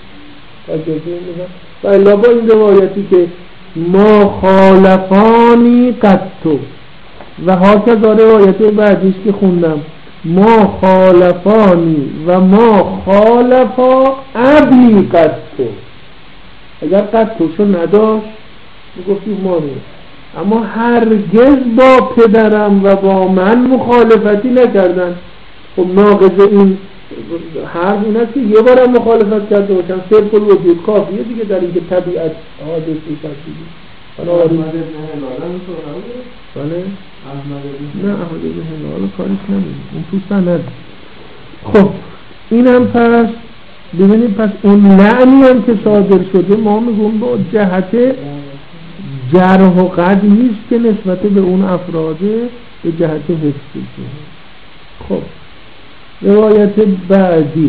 و الا با این روایتی که ما خالفانی قطو و هاکذا روایت بعدیش که خوندم ما خالفانی و ما خالفا ابی قطو، اگر قطوشو نداشت میگفتیم ما نیست، اما هرگز با پدرم و با من مخالفتی نکردن. خب ناقض این حرف این است که یه بارم مخالفت کرده باشن صرف الوجود کافیه دیگه در اینکه طبیعت حادث میشد دیگه. احمد ابن هلال هم بله نه احمد ابن هلال کارش نمید اون تو سند. خب این هم پس ببینید پس اون لعنی هم که صادر شده ما میگون با جهت جرح و قدحی است که نسبت به اون افراد به جهت حفظی شده. خب روایت بعدی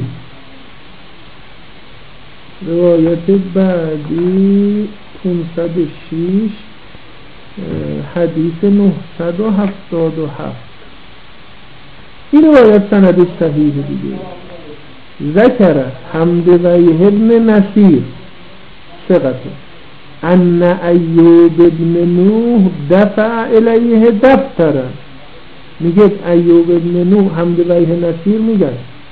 روایت بعدی پانصد و شش حدیث نهصد و هفتاد و هفت. این روایت سندش صحیح دیگه. ذکر حمد ویه ابن نصیر ثقته ان ایوب ابن نوح دفع الیه دفترا، میگه ایوب ابن نوح حمد ویه نصیر میگه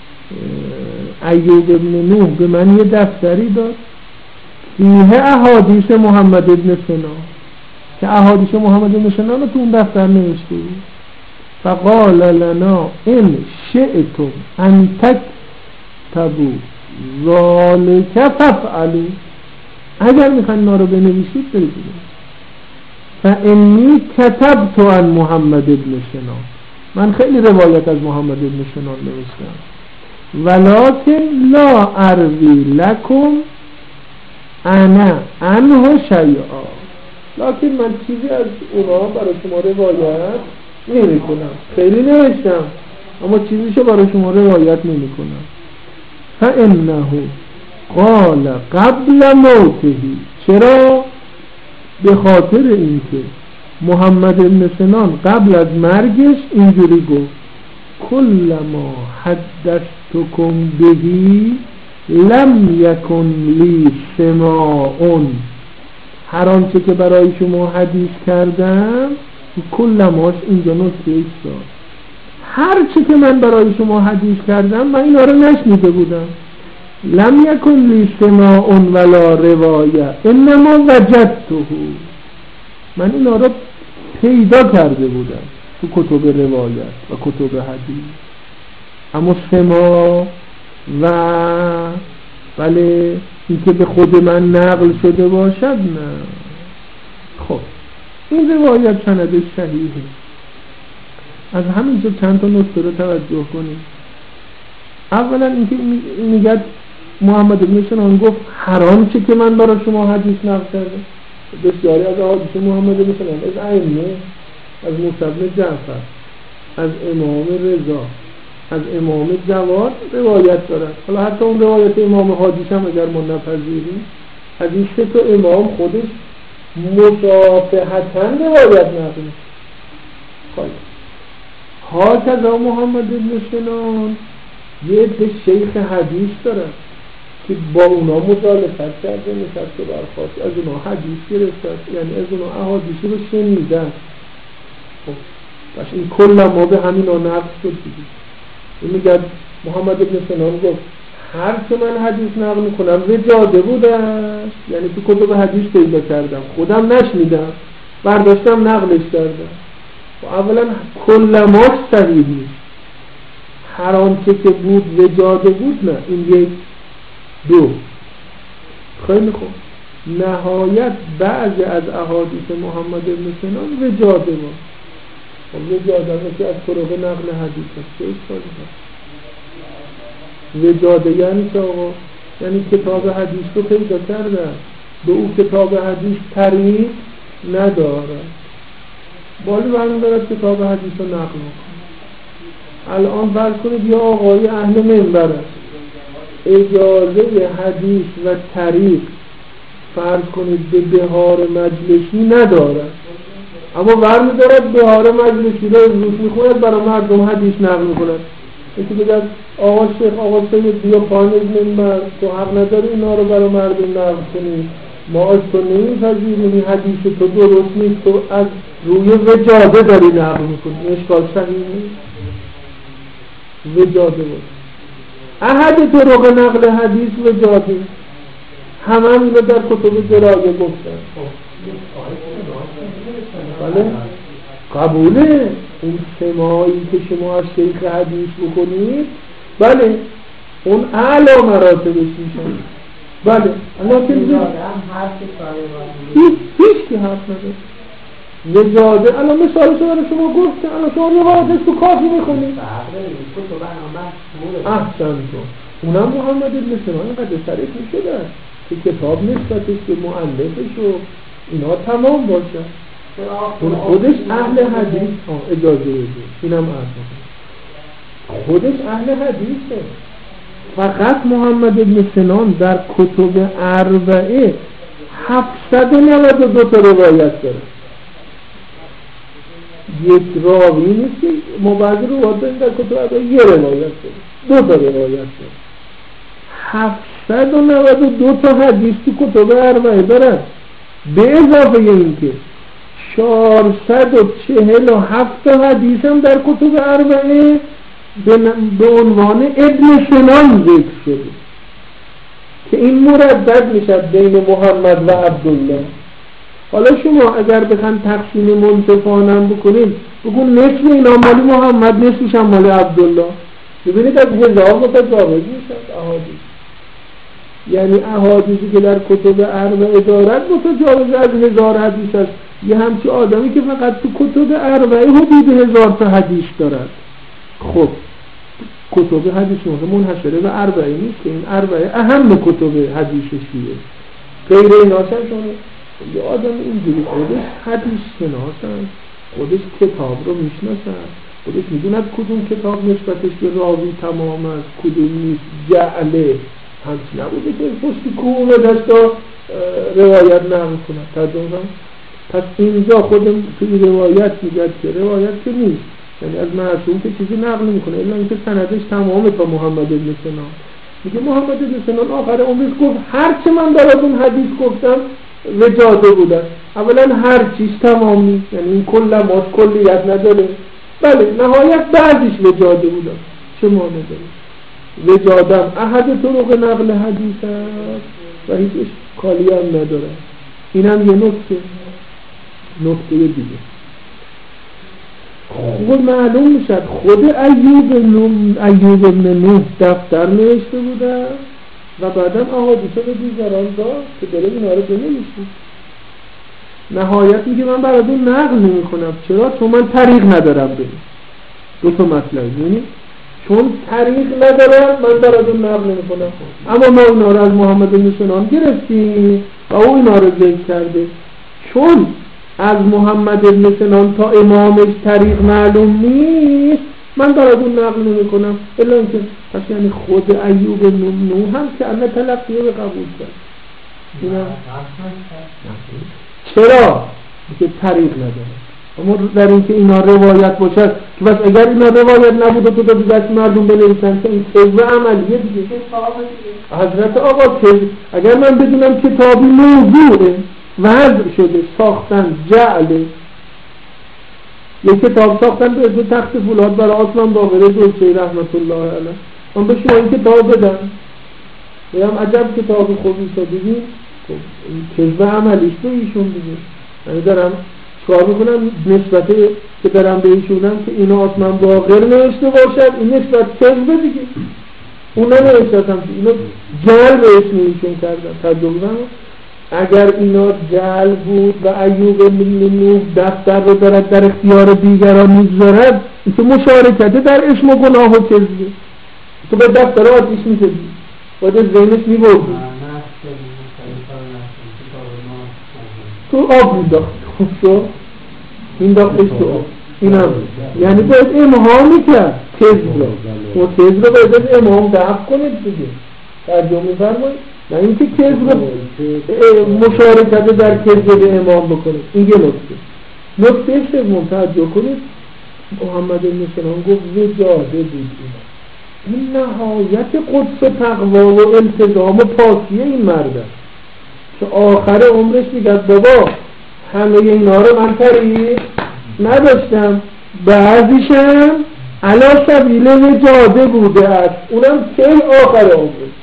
ایوب ابن نوح به من یه دفتری داد فیه احادیث محمد ابن سنا، که احادیث محمد ابن سنا رو تو اون دفتر نوشته بود. فقال لنا ان شئتم ان تكتبوا ذلك فافعلوا، اگر میخواین اینا رو بنویسید بنویسید. فانی کتبت عن محمد ابن سنان، من خیلی روایت از محمد ابن سنان نوشتم. ولکن لا اروی لکم انا عنه شیئا، لکن من چیزی از اونا برای شما روایت نمی کنم. خیلی نوشتم اما چیزیشو برای شما روایت نمی کنم. فانه قال قبل موته، چرا؟ به خاطر اینکه محمد ابن سنان قبل از مرگش اینجوری گفت کلما حدثتکم بهی لم یکن لی سماعون، هر آنچه که برای شما حدیث کردم، کلماش اینجا نکته ایست، هر چه که من برای شما حدیث کردم من اینا رو نشنیده بودم. لم یکن لی سماعون ولا روایه انما وجدته، من اینا رو پیدا کرده بودم تو کتب روایت و کتب حدیث، اما سماع و بله اینکه به خود من نقل شده باشد نه. خب این روایت سندش صحیحه. از همینجا چند تا نکته رو توجه کنید. اولا اینکه میگه محمد ابن سنان گفت هر آنچه که من برای شما حدیث نقل کردم. بسیاری از احادیث محمد ابن سنان از ائمه، از موسی بن جعفر، از امام رضا، از امام جواد روایت دارن. حالا حتی اون روایت امام حادیث هم اگر ما نپذیریم، از این سه تا امام خودش مصافحتاً روایت نقل میشه. ها کذا محمد ابن سنان یه عده شیخ حدیث دارن که با اونا مجالست کرده، نشسته برخواست از اونا حدیث گرفته، یعنی از اونا احادیثی رو شنیدن. خب باشه این کل ما به همین ها نقص شد دیگه. این میگه محمد ابن سنان گفت هر که من حدیث نقل میکنم وجاده بودش، یعنی تو کتب حدیث پیدا کردم، خودم نشنیدم، برداشتم نقلش کردم. و اولا کلمات صحیح نیست، هر آنچه که بود وجاده بود نه، این یک. دو، خیلی خوب، نهایت بعضی از احادیث محمد ابن سنان وجاده بود. وجاده که از طرق نقل حدیث هست. چه اشکالی هست؟ وجاده یعنی که آقا، یعنی کتاب حدیث رو پیدا کرده، به او کتاب حدیث طریق نداره، بالی برمی دارد کتاب حدیث رو نقل میکنه. الان فرض کنید یا آقای اهل منبر است، اجازه حدیث و طریق فرض کنید به بهار مجلسی ندارد، اما برمی دارد بهار مجلسی رو امروز میخوند برای مردم حدیث نقل میکند. یکی بگرد آقا شیخ آقا سید بیا پایین از منبر، تو حق نداری اینا رو برای مردم نقل کنی، ما از تو نمیپذیریم، حدیث تو درست نیست، تو از روی وجاده داری نقل میکنی. اشکال صحیح نیست، وجاده بود. احد طرق نقل حدیث وجاده، همه هم اینو در کتب درایه گفتن. بله قبوله اون سماعی که شما از شیخ حدیث بکنید، بله اون اعلی مراتبش میشن. بله لیکن هیچ هیچ که حرف نداره وجاده. الان مثالش رو برای شما گفتم، الان شما روایتش تو کافی میخونید. احسن تو اونم محمد ابن سنان قدر شریف میشده که کتاب نسبتش به مؤلفش و اینا تمام باشه. اون خودش اهل حدیث، اجازه بده اینم عرض خودش اهل حدیثه. فقط محمد ابن سنان در کتب اربعه هفتصد و نود و دو تا روایت داره. یک راوی نیست که ما بعضی روایت داریم در کتب اربعه یه روایت داره، دو تا روایت داره. هفتصد و نود و دو تا حدیث تو کتب اربعه داره، به اضافه این که چهارصد و چهل و هفت حدیث هم در کتب اربعه به عنوان ابن سنان ذکر شده که این مردد میشد بین محمد و عبدالله. حالا شما اگر بخواید تقسیم منصفانه بکنید بگون نصف اینا مال محمد، نصفش هم مال عبدالله. ببینید از هزار متجاوز میشد احادیث، یعنی احادیثی که در کتب اربعه دارد متجاوز از هزار حدیث است. یه همچی آدمی که فقط تو کتب اربعه حدود هزار تا حدیث دارد. خب کتب حدیث منحصره به اربعه نیست که این اربعه اهم کتب حدیث شیعه. غیر ایناش هم شما یه آدم اینجوری خودش حدیث شناسن، خودش کتاب رو میشناسن، خودش میدوند کدوم کتاب نسبتش به راوی تمام است، کدوم نیست، جعله همچی نبوده که پشتی کوه دستا روایت نقل کنن. ترجمه پس اینجا خودم توی روایت میگه که روایت که نیست، یعنی از معصوم که چیزی نقل میکنه الا اینکه سندش تمامه تا محمد بن سنان. میگه محمد بن سنان آخر عمرش گفت هر چه من براتون حدیث گفتم وجاده بودن. اولا هر چیز تمام نیست، یعنی این کلمات کلیت نداره. بله نهایت بعدش وجاده بودن، چه معنی داره؟ وجادم احد طرق نقل حدیث است و هیچ اشکالی هم نداره. اینم یه نکته. نکته دیگه خود معلوم میشد خود ایوب ایوب بن نوح دفتر نوشته بوده و بعدم احادیث به دیگران داد که داره اینا رو بنویسید. نهایت میگه من براتون نقل نمی کنم. چرا؟ چون من طریق ندارم. ببین دو تا مطلب، یعنی چون طریق ندارم من براتون نقل نمی کنم. اما ما اینا رو از محمد بن سنان گرفتیم و او اینا رو ذکر کرده. چون از محمد بن سنان تا امامش طریق معلوم نیست من براتون نقل نمی کنم. الا اینکه پس یعنی خود ایوب بن نوح هم که انه تلقیه به قبول کرد. اینا چرا؟ که طریق نداره. اما در اینکه اینا روایت باشد که بس اگر اینا روایت نبوده تو دو دست مردم بنویسن که این کذب عملیه دیگه. حضرت آقا کذب اگر من بدونم کتابی موضوعه وضع شده ساختن جعله، یک کتاب ساختن به اسم تخت فولاد برای آسمان باقره دلچه‌ای رحمت الله علیه، من به شما این کتاب بدم بگم عجب کتاب خوبی شدیدی، خب کذب عملیش تو ایشون دیگه. یعنی دارم چکار میکنم نسبت که دارم به ایشونم که اینا آسمان باقر نوشته باشد، این نسبت کذب دیگه. اونا نوشتم که اینا جعل به اسم ایشون کردن. تجربه اگر اینا جعل بود و ایوب بن نوح دفتر رو دارد در اختیار دیگران میگذارد، این که مشارکته در اسم و گناه و کذبه. تو به دفتر آتیش میزدی باید از ذهنش میبردی تو آب میداخت. خوب شد این داختش تو آب. این هم یعنی باید امام میکرد کذب رو و کذب رو باید از امام دفع کنید دیگه. ترجمه میفرمایید نه اینکه کذب رو مشارکت در کذب به امام بکنید. این یه نکته. نکته سوم توجه کنید محمد بن سنان گفت وجاده بود. این نهایت قدس و تقوا و التزام و پاکیه این مرد است که آخر عمرش میگه بابا همه اینا رو من طریق نداشتم، بعضیشم علی سبیل وجاده بوده است، اونم که آخر عمرش.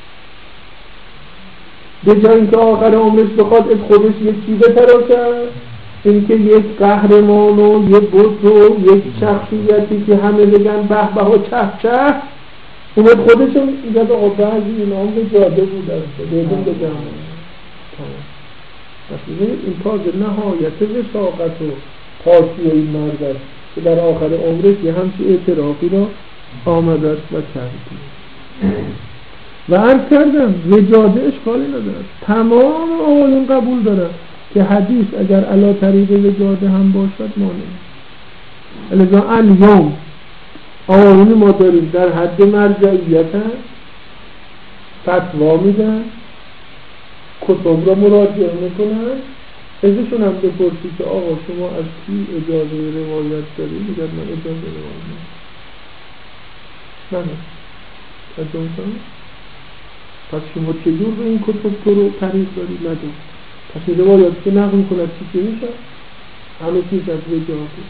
به جای اینکه آخر عمرش بخواد از خودش یک چیز تراشد، اینکه یک قهرمان و یک بت و یک شخصیتی که همه بگن به به و چه چه، اومد خودشون میگه آقا بعضی اینا هم به جاده بوده است بیدون به جمعه. پس این تازه نهایت وثاقت و پاکی این مرد است که در آخر عمرش یه همچه اعترافی را آمده است و کردی. و عرض کردم وجاده اشکالی ندارد. تمام آقایون قبول دارن که حدیث اگر علی طریق وجاده هم باشد مانع. لذا الیوم آقایون ما داریم در حد مرجعیت هست، فتوا میدن، کتب را مراجعه میکنن. ازشون هم بپرسی که آقا شما از کی اجازه روایت دارید؟ میگن من اجازه روایت ندارم. نه نه پس شما چجور به این کتب تو رو طریق دارید؟ ندارید. پس این روایت که نقل میکنه چی که میشه؟ همه چیز از وجاده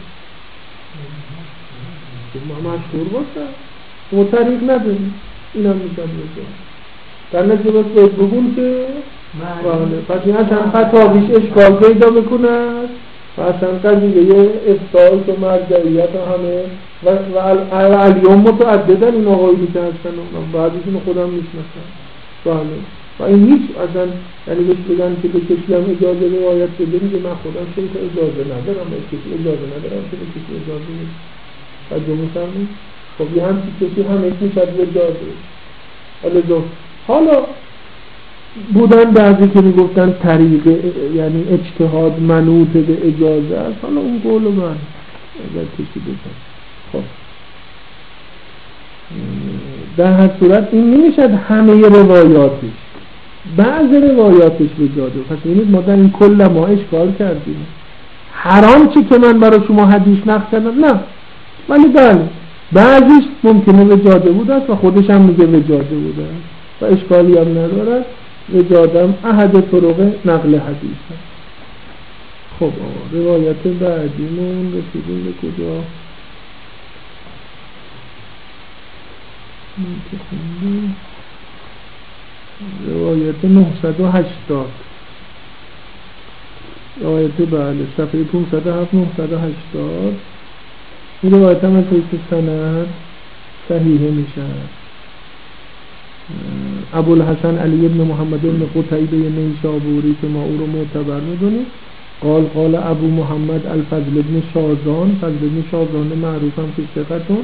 ما مشهور باشه شما طریق ندارید، این هم میشن وجاده. در نتیجه باید بگون که بله. پس این اصلا فتاویش اشکال پیدا بکنند و اصلا قضیه افتاعش و مرجعیت و همه و, و الیوم متعددن این آقایونی که هستن و بعضیشون خودم میشناسن. بله. و این هیچ اصلا یعنی بهش بگن که به کسی هم اجازه روایت بده میگه من خودم شیخ اجازه ندارم به کسی اجازه ندارم که به کسی اجازه بده. ترجمه می‌کنم. خب یه همچی کسی همه میشد اجازه. حالا حالا بودن بعضی که میگفتن طریق یعنی اجتهاد منوط به اجازه است. حالا اون قول من اگر کسی بزن خب در هر صورت این نمیشد همه روایاتش، بعض روایاتش به جاده. پس ببینید ما در این کل ما اشکال کردیم. حرام چی که من برای شما حدیث نقل کردم؟ نه، ولی بله بعضیش ممکنه به جاده بوده است و خودش هم میگه به جاده بوده است و اشکالی هم نداره. به جادم احد طرق نقل حدیث است. خب آقا روایت بعدیمون رسیدیم به کجا؟ روایت نهصد و هشتاد روایت بله صفحه پانصد و هفت نهصد و هشتاد. این روایت هم از حیث سند صحیحه میشه. ابوالحسن علی ابن محمد ابن قتیبه نیسابوری که ما او رو معتبر میدونیم قال قال ابو محمد الفضل ابن شازان، فضل ابن شازان معروف هم که ثقتون.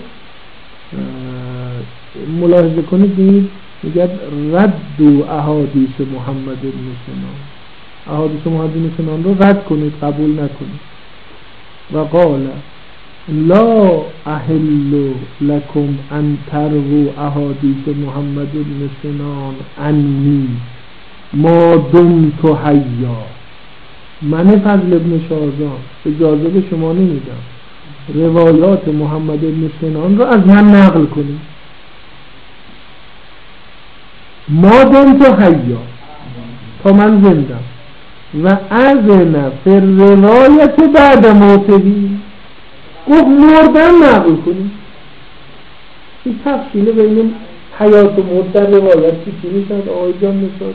ملاحظه کنید دید میگه رد احادیث محمد ابن سنان، احادیث محمد ابن سنان رو رد کنید، قبول نکنید. و قال لا احل لكم ان تروا احادیث محمد ابن سنان عنی ما دمت حیا. من فضل ابن شازان اجازه به شما نمیدم روایات محمد ابن سنان رو از من نقل کنید ما دمت حیا، تا من زندم. و اذن فی روایت بعد موتهی، گفت مردن نقل کنید. این تفصیل بین حیات و مرد در روایت که چی میشد آقای جان نشاد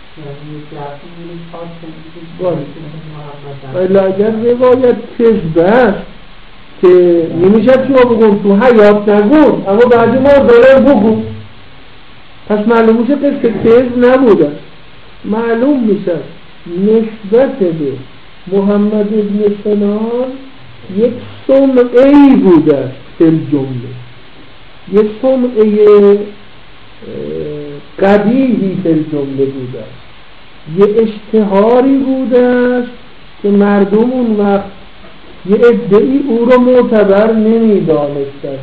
ولی اگر روایت کذب است که نمیشد شما بگم تو حیات نگون اما بعضی مرداره بگو، پس معلوم میشه که کذب نبوده. معلوم میشه نسبت به محمد ابن سنان یک سمعه‌ای بوده است در جمله، یک سمعه قبیحی در جمله بوده است، یه اشتهاری بوده است که مردم اون وقت یه ادعی او رو معتبر نمی دانستن.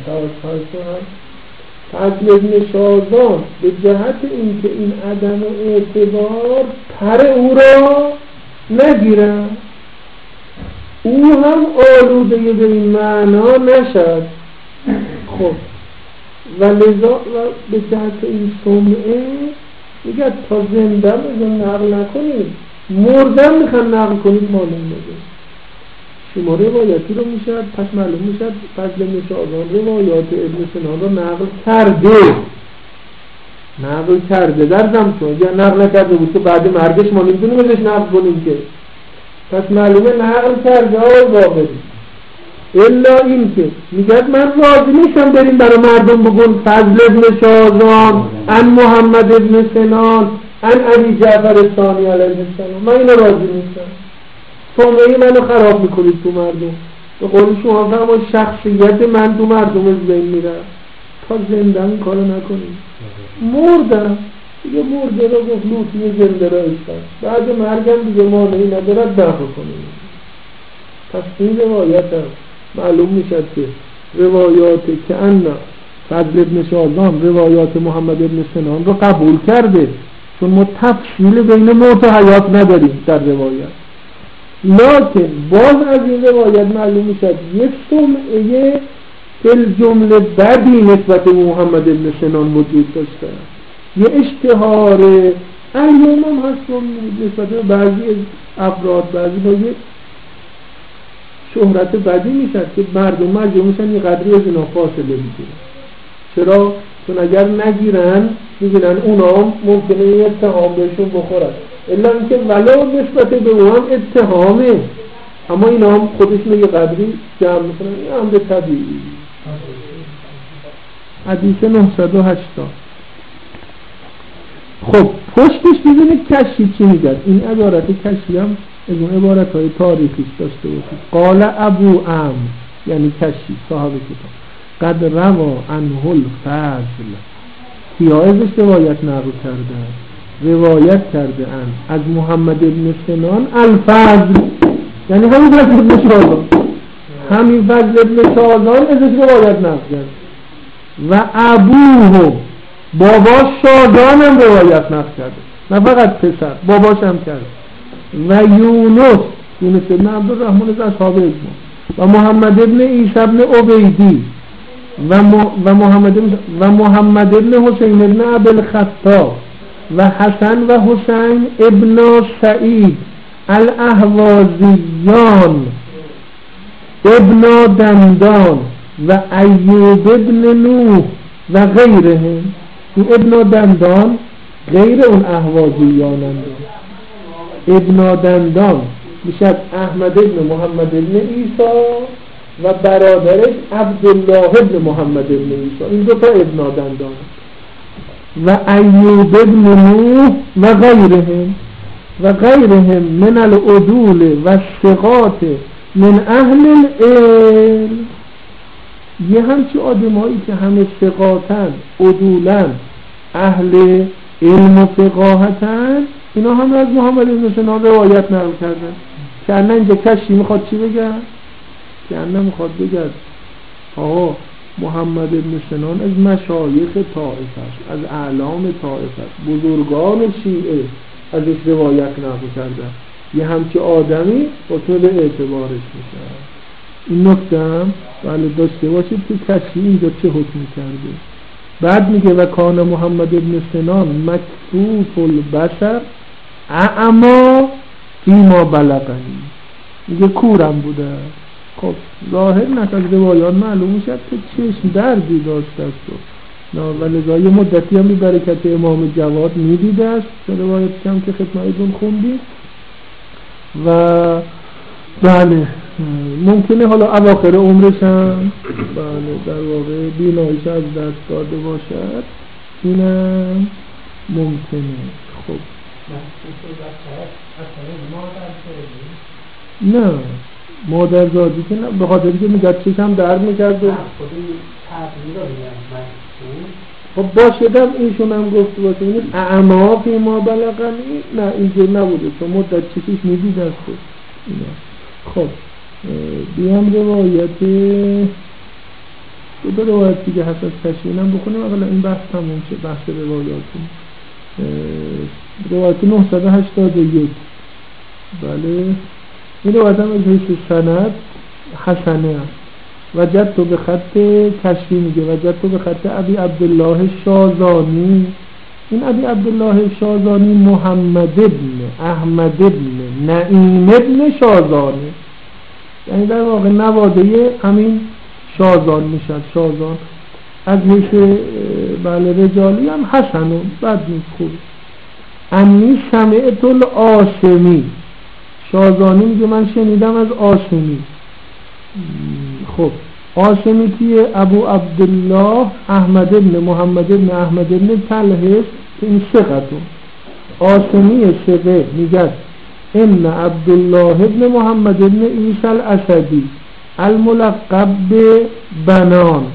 فضل ابن شازان به جهت اینکه این عدم اعتبار پر او را نگیرن، او هم آلوده به این معنا نشد. خب و لذا به جهت این سمعه میگه تا زنده بزن نقل نکنید، مردن میخوان نقل کنید معلوم نگه. شما روایتی رو میشد پس معلوم میشد فضل ابن شازان روایات ابن سنان رو نقل کرده نقل کرده در زمتون یا نقل نکرده بود که بعد مرگش ما نمیدونیم ازش نقل کنیم که، پس معلومه نقل کرده آقای باقری. الا این که میگه من راضی نیستم بریم برای مردم بگون فضل ابن شازان ان محمد ابن سنان ان ابی جعفر الثانی علیه السلام، من اینو راضی نیستم. سمعه منو خراب میکنید تو مردم. به قول شما فرما شخصیت من تو مردم از بین میره. تا زندن کارو نکنید. مردم دیگه مرده رو گفت لوطی زنده رو اشتن، بعد مرگم دیگه مانعی ندارد دفع کنید. پس این روایت هم معلوم میشد که روایات که انا فضل ابن شازان روایات محمد ابن سنان رو قبول کرده، چون ما تفصیل بین موت و حیات نداریم در روایت. لکن باز از این روایت معلوم میشد یک سمعه فل جمله بدی نسبت محمد ابن سنان وجود داشته، یه اشتهار ایام هم هست نسبت به بعضی افراد، بعضی با یه شهرت بدی میشد که مردم مجبور میشن یه قدری از اینا فاصله بگیرن. چرا؟ چون اگر نگیرن میگیرن اونا ممکنه یه اتهام بهشون بخورن. الا اینکه ولو نسبت به اون اتهامه، اما اینا هم خودشون یه قدری جمع میکنن، این امر طبیعی. حدیث نهصد و هشتاد. خب پشتش ببینید کشی چی میگه. این عبارت کشی هم از اون عبارت های تاریخیش داشته باشید. قال ابو عمرو، یعنی کشی صاحب کتاب، قد روا عنه الفضل، کیا ازش روایت نقل کرده؟ روایت کرده اند از محمد بن سنان الفضل، یعنی همین فضل ابن شازان، همین فضل ابن شازان ازش روایت نقل کرده. و ابوه، باباش شازان هم روایت نقل کرده، نه فقط پسر، باباش هم کرده. و یونس، یونس ابن عبدالرحمن از اصحاب اجماع، و محمد ابن عیسی ابن عبیدی و, و محمد و محمد ابن حسین ابن ابوالخطاب و حسن و حسین ابن سعید الاهوازیان ابن دندان و ایوب ابن نوح و غیرهم. این ابن دندان غیر اون اهوازیان هم. ابن دندان میشه احمد ابن محمد ابن عیسی و برادرش عبدالله ابن محمد ابن عیسی، این دو تا ابن دندان. و ایوب ابن نوح و غیرهم و غیرهم من العدول و الثقات من اهل العلم. یه همچی آدمایی که همه ثقاتن، عدولن، اهل علم و فقاهتن، اینا هم از محمد بن سنان روایت نقل کردن. که انا اینجا کشی میخواد چی بگن؟ که انا میخواد بگن آقا محمد بن سنان از مشایخ طائفه است، از اعلام طائفه است، بزرگان شیعه ازش روایت نقل کردن. یه همچی آدمی اصول اعتبارش میشه. این نکته هم بله داشته باشید که کشی اینجا چه حکم کرده. بعد میگه و کان محمد بن سنان مکفوف البصر اعما فیما بلغنی، میگه کورم بوده. خب ظاهر نکرد از روایات معلوم میشد که چشم دردی داشته است و لذا یه مدتی هم به برکت امام جواد میدیده است که روایت کم که خدمتتون خوندی. و بله ممکنه حالا اواخر عمرش هم بله در واقع بینایش از دست داده باشد، اینم ممکنه. خب نه مادر زادی که نه، به خاطر که میگه چشم درد میکرد و خب باشدم ایشون هم گفت باشه این اعما فی ما بلغنی، نه اینجور نبوده چون مدت چشش میدید است. خب بیام روایت دو روایت دیگه هست از تشوینم بخونیم اولا این بحث تموم شه، بحث روایاتون. روایت نهصد و هشتاد و یک بله این روایت هم از حیث سند حسنه است. وجدت به خط کشفی میگه وجدت به خط ابی عبدالله شازانی. این ابی عبدالله شازانی محمد ابن احمد ابن نعیم ابن شازانی، یعنی در واقع نواده همین شازان میشد. شازان از حیث بله رجالی هم حسنون، بد نیست، خوب. انی سمعت العاصمی، شازانی میگه من شنیدم از عاصمی. خب عاصمی کیه؟ ابو عبدالله احمد ابن محمد ابن احمد ابن طلحه که این ثقتون. عاصمی ثقه میگه ان عبدالله ابن محمد ابن عیسی الاسدی الملقب به بنان،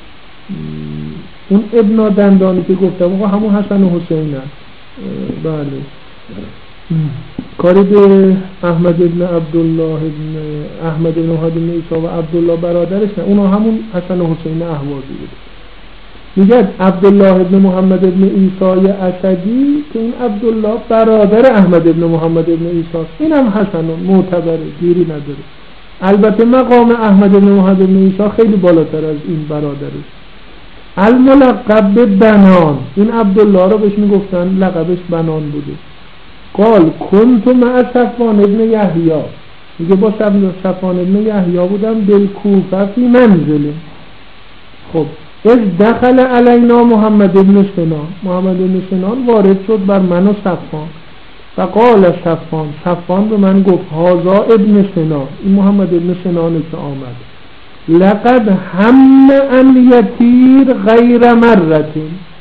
اون ابن دندانی که گفتم آقا همون حسن و حسین هست. بله کاری به احمد ابن عبدالله ابن احمد ابن محمد ابن عیسی و عبدالله برادرش نه، اونا همون حسن و حسین اهوازی بود. میگه عبدالله ابن محمد ابن عیسی اسدی که این عبدالله برادر احمد ابن محمد ابن عیسی، این هم حسن معتبره، گیری نداره. البته مقام احمد ابن محمد ابن عیسی خیلی بالاتر از این برادرش. الملقب به بنان، این عبدالله رو بهش میگفتن لقبش بنان بوده. قال کنت مع صفوان ابن یحیی، میگه با صفوان ابن یحیی بودم بالکوفه فی منزل. خب از دخل علینا محمد ابن سنان، محمد ابن سنان وارد شد بر من و صفوان. فقال صفوان، صفوان به من گفت هذا ابن سنان، این محمد ابن سنانه که آمد، لقد هم ان یطیر غیر مرة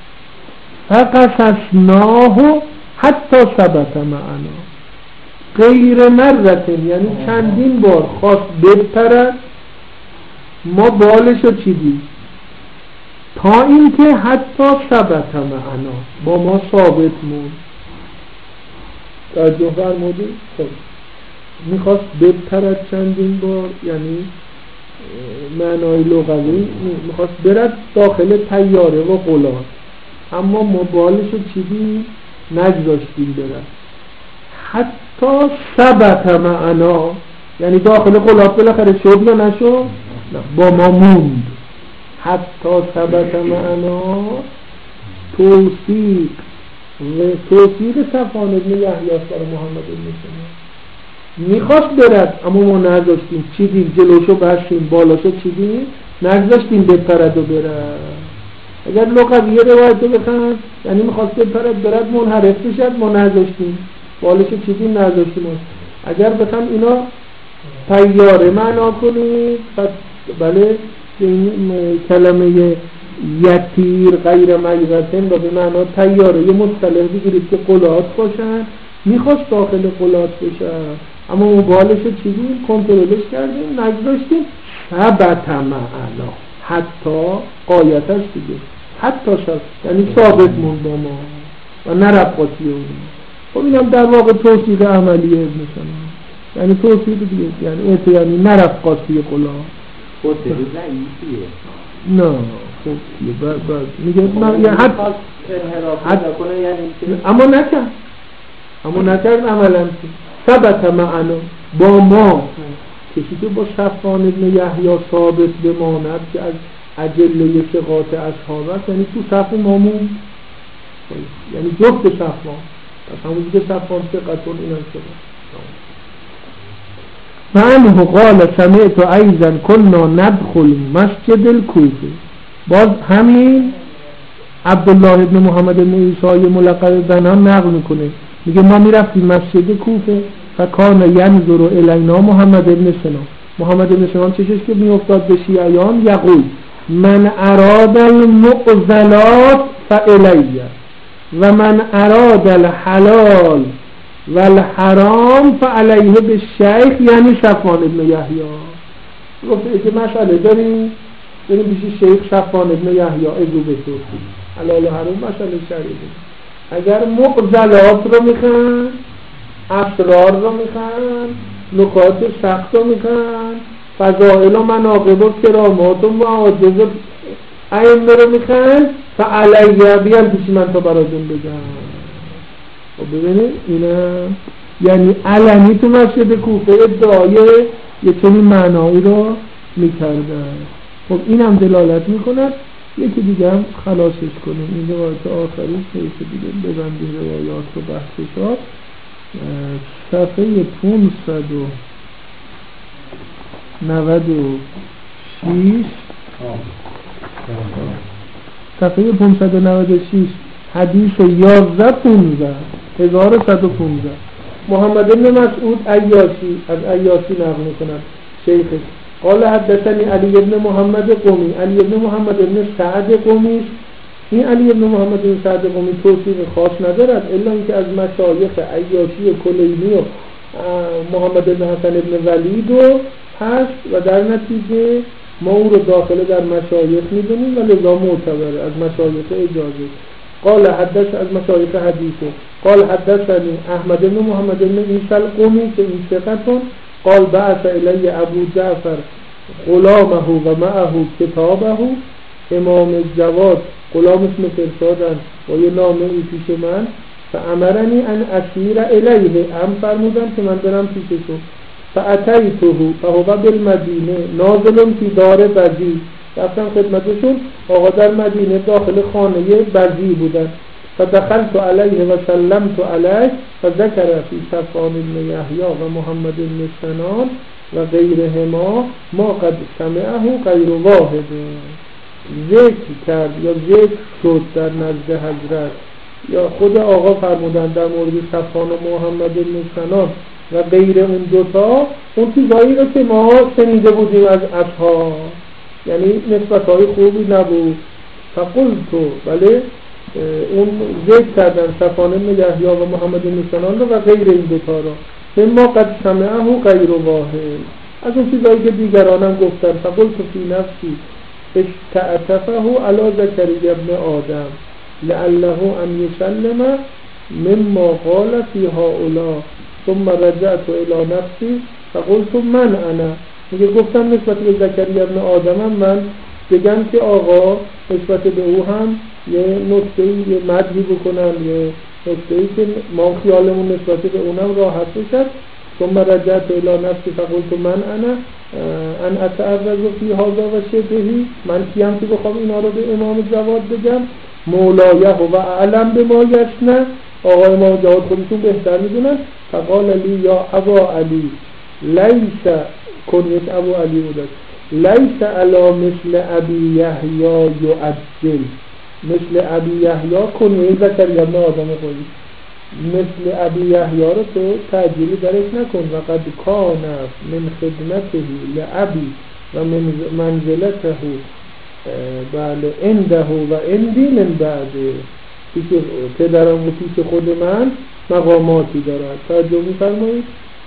فقصصناه حتی ثبت معنا. غیر مرة یعنی چندین بار خواست بپرد، ما بالشو چیدیم تا اینکه حتی ثبت معنا، با ما ثابت موند. توجه فرمودید؟ خب میخواست بپرد چندین بار، یعنی معنای لغوی میخواست برد داخل طیاره و غلاف، اما ما بالشو چیدیم نگذاشتیم برد حتی ثبت معنا، یعنی داخل غلاف بالاخره شد یا نشد؟ نه، با ما موند. حتی ثبت معنا توصیق و توصیق صفوان ابن یحیی برای محمد ابن سنان. میخواست برد اما ما نگذاشتیم، چیدیم جلوشو بستیم، بالاشو چیدیم، نگذاشتیم بپرد و برد. اگر لغویه روایتو بخوان یعنی میخواست بپرد برد منحرف بشد، ما نگذاشتیم، بالاشو چیدیم نگذاشتیم. اگر بخوام اینا طیاره معنا کنید، پس بله این کلمه یطیر غیر میرتن با به معنا طیاره یه مصطلح بگیرید که قلات باشن، میخواست داخل قلات بشن اما اون بالشو چیدیم، کنترلش کردیم، نگذاشتیم، ثبت معنا، حتی قایتش دیگه، حتی شد یعنی ثابت موند با ما و نرفت قاطی اون. خب اینم در واقع توصیق عملی ابن سنان، یعنی توصیق دیگه، یعنی اعت یعنی نرفت قاطی قلات. خود دیگه ضعیفیه. نه خب بعد بعد میگه نه حتی انحراف کنه یعنی اما نکرد، اما نکرد عملا ثبت معنا با ما کسی که با صفوان ابن یحیی ثابت بماند که از اجله ثقات اصحاب است، یعنی تو صف مامون، یعنی جفت صفوان، پس همون که صفوان ثقتون اینم شده. فعنه قال سمعت ایضا كنا ندخل مسجد الكوفه. باز همین عبدالله ابن محمد ابن عیسی ملقب بنان نقل میکنه، میگه ما میرفتیم مسجد کوفه، فکان ینظر الینا محمد ابن سنان، محمد ابن سنان چشش که میافتاد به شیعیان، یقول من اراد المعضلات فالیه و من اراد الحلال و الحرام فعلیه بالشیخ، یعنی صفوان ابن یحیی. گفته که مسئله داریم بریم پیش شیخ صفوان ابن یحیی اجو بپرسیم، حلال و حرام مسئله شرعی. اگر معضلات رو میخوان، اسرار رو میخوان، نکات سخت رو میخوان، فضائل و مناقب و کرامات و معاجز ائمه رو میخوان، فعلیه بیان پیش من تا براتون بگم. خب ببینید اینا یعنی علنی تو مسجد کوفه ادعای یه چنین معنایی رو میکردن. خب اینم دلالت میکند. یکی دیگه هم خلاصش کنیم، این روایت آخری که دیگه ببندیم روایات و بحثش ها. صفحه پانصد و نود و شش صفحه پانصد و نود و شش حدیث یازده پونزده هزار و صد و پونزده محمد بن مسعود عیاشی از عیاشی نقل می‌کند شیخش قال حدثني علی بن محمد قمی، علی بن محمد بن سعد قمی. این علی بن محمد بن سعد قمی توصیف خاص ندارد الا اینکه از مشایخ عیاشی کلینی و محمد بن حسن بن ولید و هست و در نتیجه ما او رو داخل در مشایخ می‌دونیم و لذا معتبره، از مشایخ اجازه. قال حدث از مشایخ حدیثه قال حدثني احمد بن محمد بن عیسی القمی که این ثقتون قال بعث الی ابو جعفر غلامه و معه کتابه. امام جواد غلامش فرستادن و یه نامه ای پیش من، فامرنی ان اسیر الیه، ام فرمودن که من برم پیششو. فاتیته فهو بالمدینه نازل فی دار بزی، رفتم خدمتشون، آقا در مدینه داخل خانه بزی بودن. فدخلت علیه و سلمت علیه فذکر فی صفوان بن یحیی و محمد بن سنان و غیرهما ما قد سمعه غیر واحد. ذکر کرد یا ذکر شد در نزد حضرت یا خود آقا فرمودن در مورد صفوان و محمد بن سنان و غیر اون دوتا، اون چیزایی رو که ما شنیده بودیم از اصحاب، یعنی نسبت‌های خوبی نبود. فقلتو، بله اون ذکر کردن صفوان بن یحیی و محمد بن سنان رو و غیر این دوتا رو، مما قد سمعه غیر واحد، از اون چیزایی که دیگرانم گفتن. فقلتو فی نفسی اشتعتفه علی زکریا ابن آدم لعله ان یسلم مما قال فی هؤلاء ثم رجعت الى نفسی فقلت من انا. میگه گفتم نسبت به زکریا ابن آدم من بگم که آقا نسبت به او هم یه نکته‌ای، یه مدحی بکنن، یه نکته‌ای که ما خیالمون نسبت به اونم راحت بشه. ثم رجعت الى نفسی فقلت من انا ان اتعرض فی هذا و شبهی، من کیم که بخوام اینا رو به امام جواد بگم. مولایه و اعلم به ما یشنه، آقای امام جواد خودشون بهتر میدونن. فقال لی یا ابا علی لیس، کنیت ابو علی بوده، لیس علا مثل ابی یحیی یعجل، مثل ابی یحیی کنیه زکریا ابن آدم خودی، مثل ابی یحیی رو تو تعجیلی درش نکن. و قد کان من خدمته لابی و من منزلته بله عنده و عندی من بعده، پیش پدرم و پیش خود من مقاماتی دارد. توجه می‌فرمایید.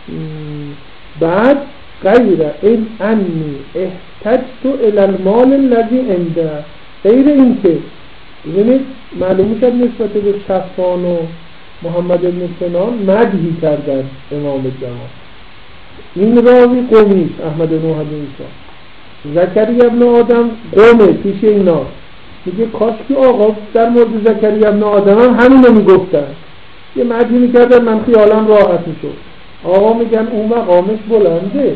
بعد غیر این انی احتجت الی المال الذی عنده، غیر این که ببینید معلوم شد نسبت به صفوان و محمد بن سنان مدحی کردن امام جواد. این راوی قومی احمد بن محمد بن زکریا ابن آدم قومه پیش اینا. میگه کاش که آقا در مورد زکریا ابن آدم هم همینو میگفتن، یه مدحی میکردن، من خیالم راحت میشد. آقا میگن اون مقامش بلنده،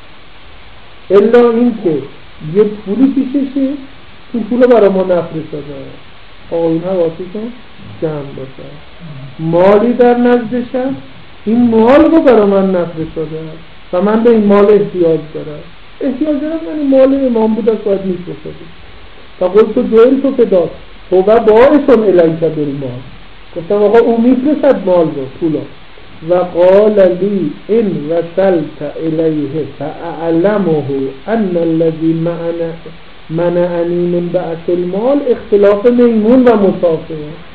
الا این که یه پولی پیششه، این پول برای ما نفرستاده، آقا این حواسیتون جمع باشه، مالی در نزدشه، این مال رو برای من نفرستاده و من به این مال احتیاج دارم. احتیاج دارم یعنی مال امام بود از باید میفرستاده. تا قلت تو دوئل تو فداد تو و باعثم الیک بالمال، گفتم آقا اون میفرستد مال رو، پولا. و قال لی ان وصلت الیه فاعلمه ان الذی معنا منعنی من بعث المال اختلاف میمون و مسافر.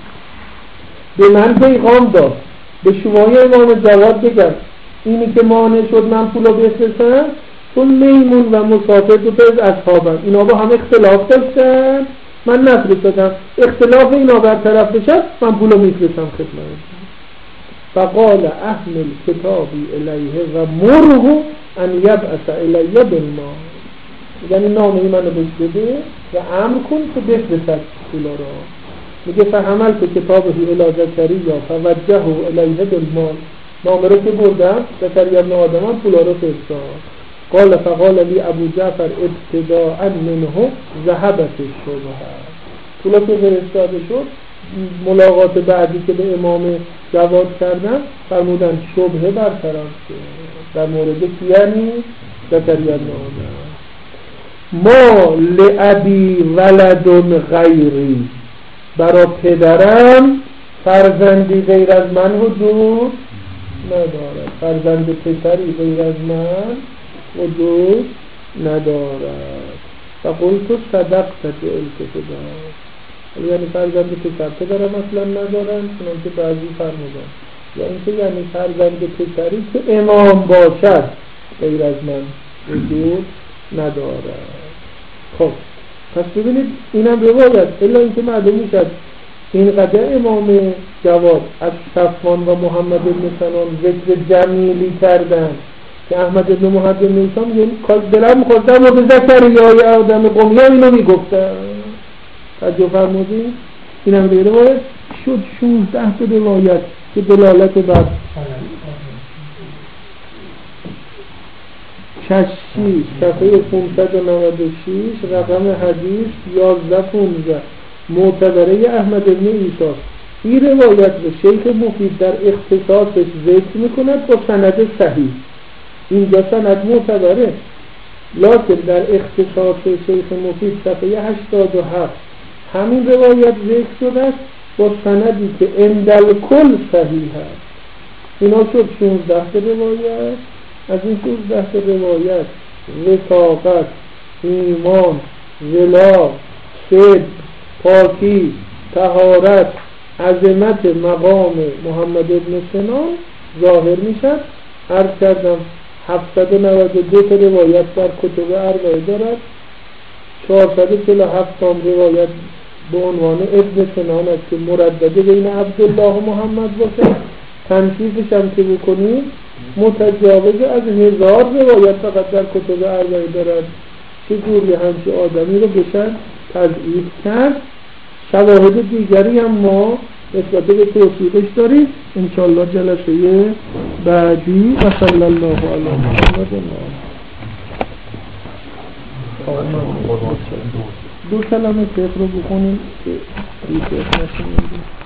به من پیغام داد به شمای امام جواد بگم اینی که مانع شد من پولو بفرستم چون میمون و مسافر دو تا از اصحابم، اینا با هم اختلاف داشتن، من نفرستادم، اختلاف اینا برطرف بشه من پولو میفرستم خدمتشون. فقال احمل کتابی الیه و مره ان یبعث الیه بالمال، یعنی نامه منو بهش بده و امر کن که بفرستد پولا رو. میگه فحملت کتابه الی زکریا فوجهه الیه بالمال، نامه رو که بردم زکریا ابن آدم پولا رو فرستاد. قال فقال لی ابو جعفر ابتداء منه ذهبت الشبهه، پولا که فرستاده شد ملاقات بعدی که به امام جواد کردن فرمودن شبهه برطرف شد در مورد کی؟ یعنی زکریا ابن آدم. ما لابی ولد غیری، برای پدرم فرزندی غیر از من وجود ندارد، فرزند پسری غیر از من وجود ندارد. و قلت صدقت جئلت فداک، یعنی فرزند پسر پدرم اصلا ندارن، چنانکه بعضی فرمودن، یا اینکه یعنی فرزند پسری که امام باشد غیر از من وجود ندارد. خب پس ببینید اینم روایت، الا اینکه معلوم میشد اینقدر امام جواد از صفوان و محمد بن سنان ذکر جمیلی کردن که احمد بن محمد بن سنان یعنی کاش دلم می‌خواست و به زکریای آدم قومی اینو میگفتن. توجه فرمودید؟ اینم روایت شد شانزده تا روایت که دلالت بر ششی صفحه پانصد و نود و شش رقم حدیث یازده پانزده معتبره احمد بن عیسی. این روایت رو شیخ مفید در اختصاصش ذکر میکند با سند صحیح، اینجا سند معتبره، لکن در اختصاص شیخ مفید صفحه هشتاد و هفت همین روایت ذکر شده است با سندی که عندل کل صحیح هست. اینا شد شانزده تا روایت. از این شانزده تا روایت وثاقت، ایمان، ولا، صدق، پاکی، طهارت، عظمت مقام محمد ابن سنان ظاهر میشد. عرض کردم هفتصد و نود و دو تا روایت در کتب اربعه دارد. چهارصد و چهل و هفت تا روایت به عنوان ابن سنان است که مردده بین عبدالله و محمد باشد. تنصیفش هم که بکنید متجاوز از هزار روایت فقط در کتب اربعه دارد. چجوری همچه آدمی رو بشن تضعیف کرد؟ شواهد دیگری هم ما نسبت به توصیفش داریم. انشاءالله جلسه بعدی و صلی الله علی محمد دو کلمه فقه رو بخونیم که ریشه نشونیم.